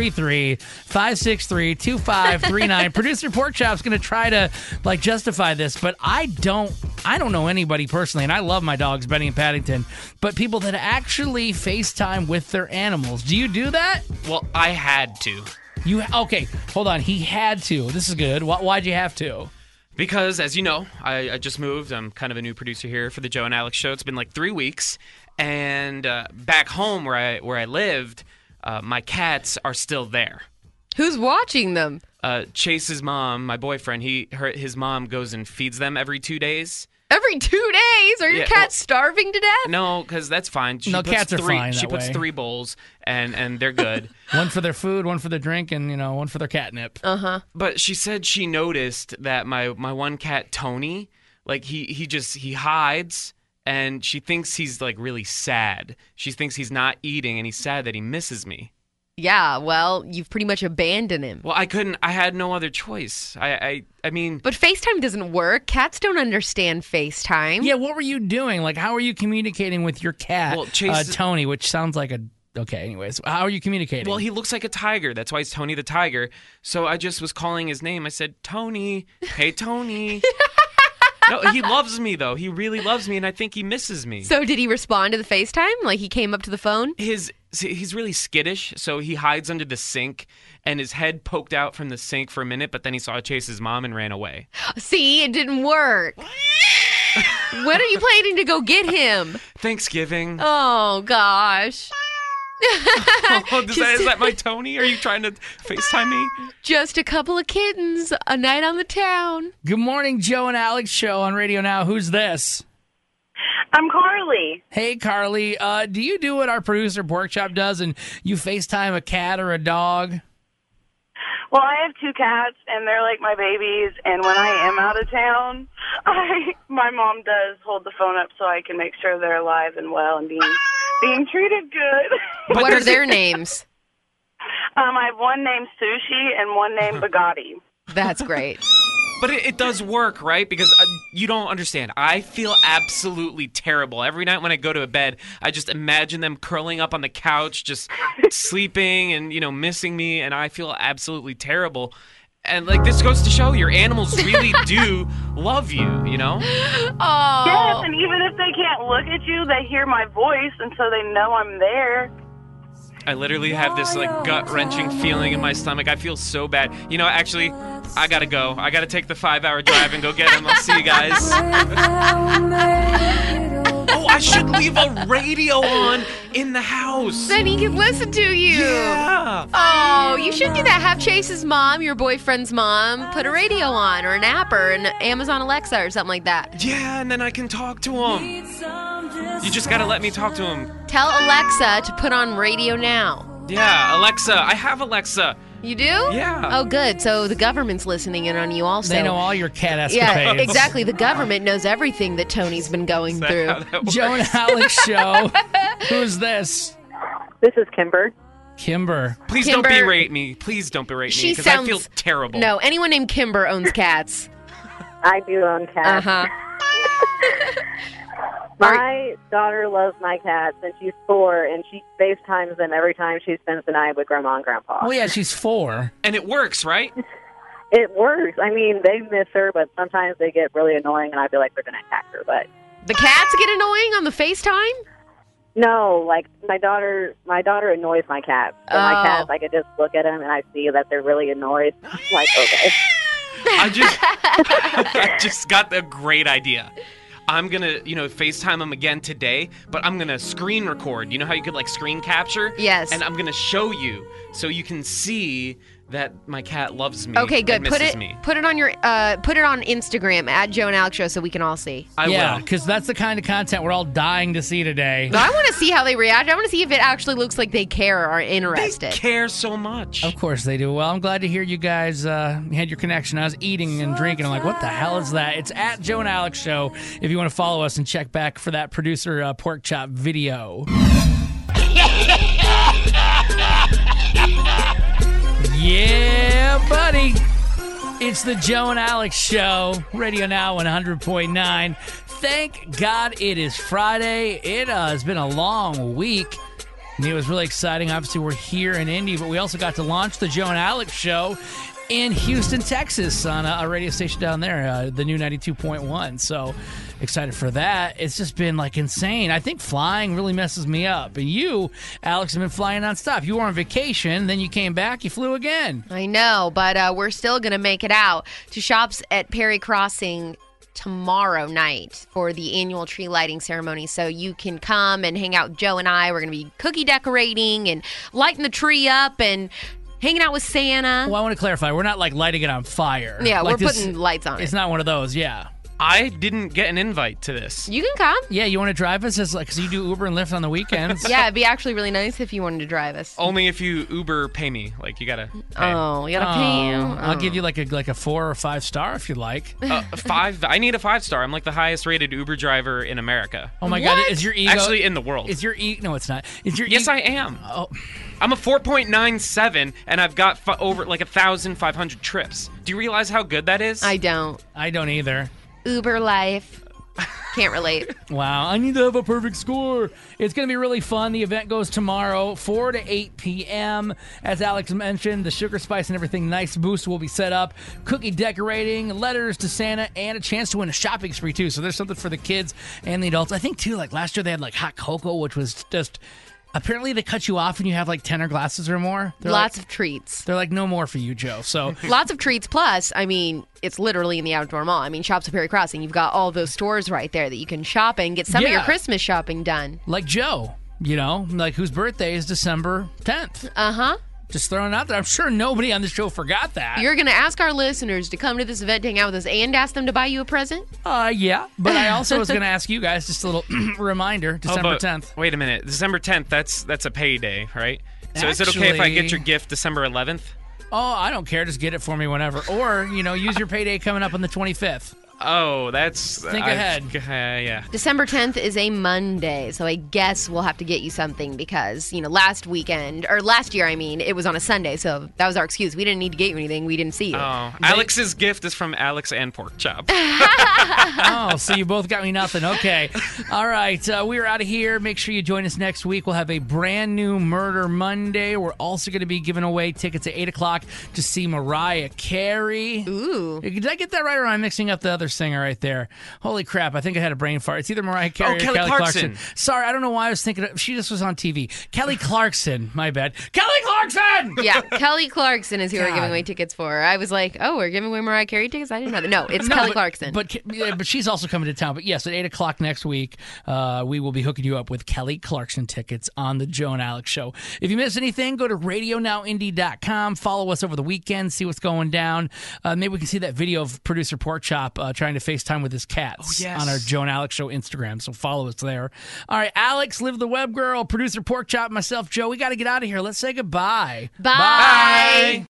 D: 833-563-2539. Producer Pork Chop's going to try to justify this, but I don't know anybody personally, and I love my dogs, Benny and Paddington, but people that actually FaceTime with their animals. Do you do that?
F: Well, I had to.
D: Okay, hold on. He had to. This is good. Why'd you have to?
F: Because, as you know, I just moved. I'm kind of a new producer here for the Joe and Alex Show. It's been like 3 weeks. And back home where I lived, my cats are still there.
E: Who's watching them?
F: Chase's mom, my boyfriend, his mom goes and feeds them every 2 days.
E: Every 2 days? Are your cats starving to death?
F: No, because that's fine.
D: Cats are fine
F: She
D: that
F: puts
D: way.
F: 3 bowls, and they're good.
D: One for their food, one for their drink, and one for their catnip.
F: But she said she noticed that my one cat Tony, like he hides, and she thinks he's like really sad. She thinks he's not eating, and he's sad that he misses me.
E: Yeah, well, you've pretty much abandoned him.
F: Well, I had no other choice. I mean...
E: But FaceTime doesn't work. Cats don't understand FaceTime.
D: Yeah, what were you doing? Like, how are you communicating with your cat, Tony, which sounds like a... Okay, anyways, how are you communicating?
F: Well, he looks like a tiger. That's why he's Tony the Tiger. So I just was calling his name. I said, Tony. Hey, Tony. No, he loves me, though. He really loves me, and I think he misses me.
E: So did he respond to the FaceTime? Like, he came up to the phone?
F: He's really skittish, so he hides under the sink, and his head poked out from the sink for a minute, but then he saw Chase's mom and ran away.
E: See, it didn't work. When are you planning to go get him?
F: Thanksgiving.
E: Oh, gosh.
F: Is that my Tony? Are you trying to FaceTime me?
E: Just a couple of kittens, a night on the town.
D: Good morning, Joe and Alex show on Radio Now. Who's this?
K: I'm Carly.
D: Hey, Carly. Do you do what our producer Porkchop does, and you FaceTime a cat or a dog?
K: Well, I have 2 cats, and they're like my babies. And when I am out of town, my mom does hold the phone up so I can make sure they're alive and well and being treated good.
E: What are their names?
K: I have one named Sushi and one named Bugatti.
E: That's great.
F: But it does work, right? Because you don't understand. I feel absolutely terrible. Every night when I go to bed, I just imagine them curling up on the couch, just sleeping and, missing me, and I feel absolutely terrible. And, this goes to show your animals really do love you,
E: Oh.
K: Yes, and even if they can't look at you, they hear my voice, and so they know I'm there.
F: I literally have this, gut-wrenching feeling in my stomach. I feel so bad. Actually, I gotta go. I gotta take the 5-hour drive and go get him. I'll see you guys. Oh, I should leave a radio on in the house.
E: Then he can listen to you.
F: Yeah.
E: Oh, you should do that. Have Chase's mom, your boyfriend's mom, put a radio on or an app or an Amazon Alexa or something like that.
F: Yeah, and then I can talk to him. You just gotta let me talk to him.
E: Tell Alexa to put on Radio Now.
F: Yeah, Alexa. I have Alexa.
E: You do?
F: Yeah.
E: Oh, good. So the government's listening in on you also.
D: They know all your cat escapades.
E: Yeah, exactly. The government knows everything that Tony's been going through.
D: Joe and Alex show. Who's this?
M: This is Kimber.
D: Kimber.
F: Please don't berate me. Please don't berate me because I feel terrible.
E: No, anyone named Kimber owns cats.
M: I do own cats.
E: Uh-huh.
M: My daughter loves my cats, and she's 4, and she FaceTimes them every time she spends the night with Grandma and Grandpa.
D: Oh, yeah, she's 4.
F: And it works, right?
M: It works. I mean, they miss her, but sometimes they get really annoying, and I feel like they're going to attack her. But
E: the cats get annoying on the FaceTime?
M: No, my daughter annoys my cats. So my cats, I can just look at them, and I see that they're really annoyed. I'm like, okay.
F: I just got a great idea. I'm going to, FaceTime them again today, but I'm going to screen record. You know how you could, screen capture?
E: Yes.
F: And I'm going to show you so you can see that my cat loves me.
E: Okay, good.
F: And misses me.
E: Put it on your put it on Instagram at Joe and Alex Show so we can all see.
F: I will.
D: Because that's the kind of content we're all dying to see today.
E: But I want to see how they react. I want to see if it actually looks like they care or are interested.
F: They care so much.
D: Of course they do. Well, I'm glad to hear you guys had your connection. I was eating and drinking. I'm like, what the hell is that? It's at Joe and Alex Show if you want to follow us and check back for that producer pork chop video. Yeah, buddy. It's the Joe and Alex Show. Radio Now 100.9. Thank God it is Friday. It has been a long week. And it was really exciting. Obviously, we're here in Indy, but we also got to launch the Joe and Alex Show in Houston, Texas on a radio station down there, the new 92.1. So excited for that. It's just been insane. I think flying really messes me up. And you, Alex, have been flying nonstop. You were on vacation, then you came back, you flew again.
E: I know, but we're still going to make it out to shops at Perry Crossing tomorrow night for the annual tree lighting ceremony. So you can come and hang out with Joe and I. We're going to be cookie decorating and lighting the tree up and hanging out with Santa.
D: Well, I want to clarify. We're not like lighting it on fire.
E: Yeah,
D: Like
E: we're putting lights on it.
D: It's not one of those. Yeah.
F: I didn't get an invite to this.
E: You can come.
D: Yeah, you want to drive us? Because you do Uber and Lyft on the weekends.
E: Yeah, it'd be actually really nice if you wanted to drive us.
F: Only if you Uber pay me. Like, you gotta pay.
E: Oh, you gotta pay you.
D: I'll give you like a 4 or 5 star if you'd like.
F: 5. I need a 5-star. I'm like the highest rated Uber driver in America.
D: Oh my God! Is your ego
F: actually in the world?
D: Is your ego? No, it's not. Is your
F: Yes, I am.
D: Oh.
F: I'm a 4.97, and I've got over like 1,500 trips. Do you realize how good that is?
E: I don't.
D: I don't either.
E: Uber life. Can't relate.
D: Wow, I need to have a perfect score. It's going to be really fun. The event goes tomorrow, 4 to 8 p.m. As Alex mentioned, the Sugar Spice and Everything Nice booth will be set up. Cookie decorating, letters to Santa, and a chance to win a shopping spree, too. So there's something for the kids and the adults. I think, too, like last year they had like hot cocoa, which was just... Apparently they cut you off when you have like 10 glasses or more.
E: Lots of treats.
D: They're like, no more for you, Joe. So
E: lots of treats. Plus, I mean, it's literally in the outdoor mall. I mean, Shops at Perry Crossing. You've got all those stores right there that you can shop and get some of your Christmas shopping done.
D: Like Joe, like whose birthday is December 10th.
E: Uh-huh.
D: Just throwing it out there. I'm sure nobody on the show forgot that.
E: You're going to ask our listeners to come to this event to hang out with us and ask them to buy you a present?
D: Yeah. But I also was going to ask you guys just a little reminder, December 10th.
F: Wait a minute. December 10th, that's a payday, right? So is it okay if I get your gift December 11th?
D: Oh, I don't care. Just get it for me whenever. Or, use your payday coming up on the 25th.
F: Oh, that's...
D: Think ahead.
F: Yeah.
E: December 10th is a Monday, so I guess we'll have to get you something because, last year, it was on a Sunday, so that was our excuse. We didn't need to get you anything. We didn't see you.
F: Oh, Alex's gift is from Alex and Pork Chop.
D: Oh, so you both got me nothing. Okay. All right. We're out of here. Make sure you join us next week. We'll have a brand new Murder Monday. We're also going to be giving away tickets at 8 o'clock to see Mariah Carey.
E: Ooh.
D: Did I get that right, or am I mixing up the other singer right there? Holy crap, I think I had a brain fart. It's either Mariah Carey or
F: Kelly
D: Clarkson. Sorry, I don't know why I was thinking she just was on TV. Kelly Clarkson, my bad. Kelly Clarkson!
E: Yeah, Kelly Clarkson is who we're giving away tickets for. I was like, oh, we're giving away Mariah Carey tickets? I didn't know that. No, it's Kelly Clarkson.
D: But she's also coming to town. But yes, at 8 o'clock next week, we will be hooking you up with Kelly Clarkson tickets on the Joe and Alex Show. If you miss anything, go to RadioNowIndy.com. Follow us over the weekend. See what's going down. Maybe we can see that video of producer Pork Chop trying to FaceTime with his cats on our Joe and Alex Show Instagram. So follow us there. All right, Alex, Live the Web Girl, producer Pork Chop, myself, Joe. We got to get out of here. Let's say goodbye.
E: Bye.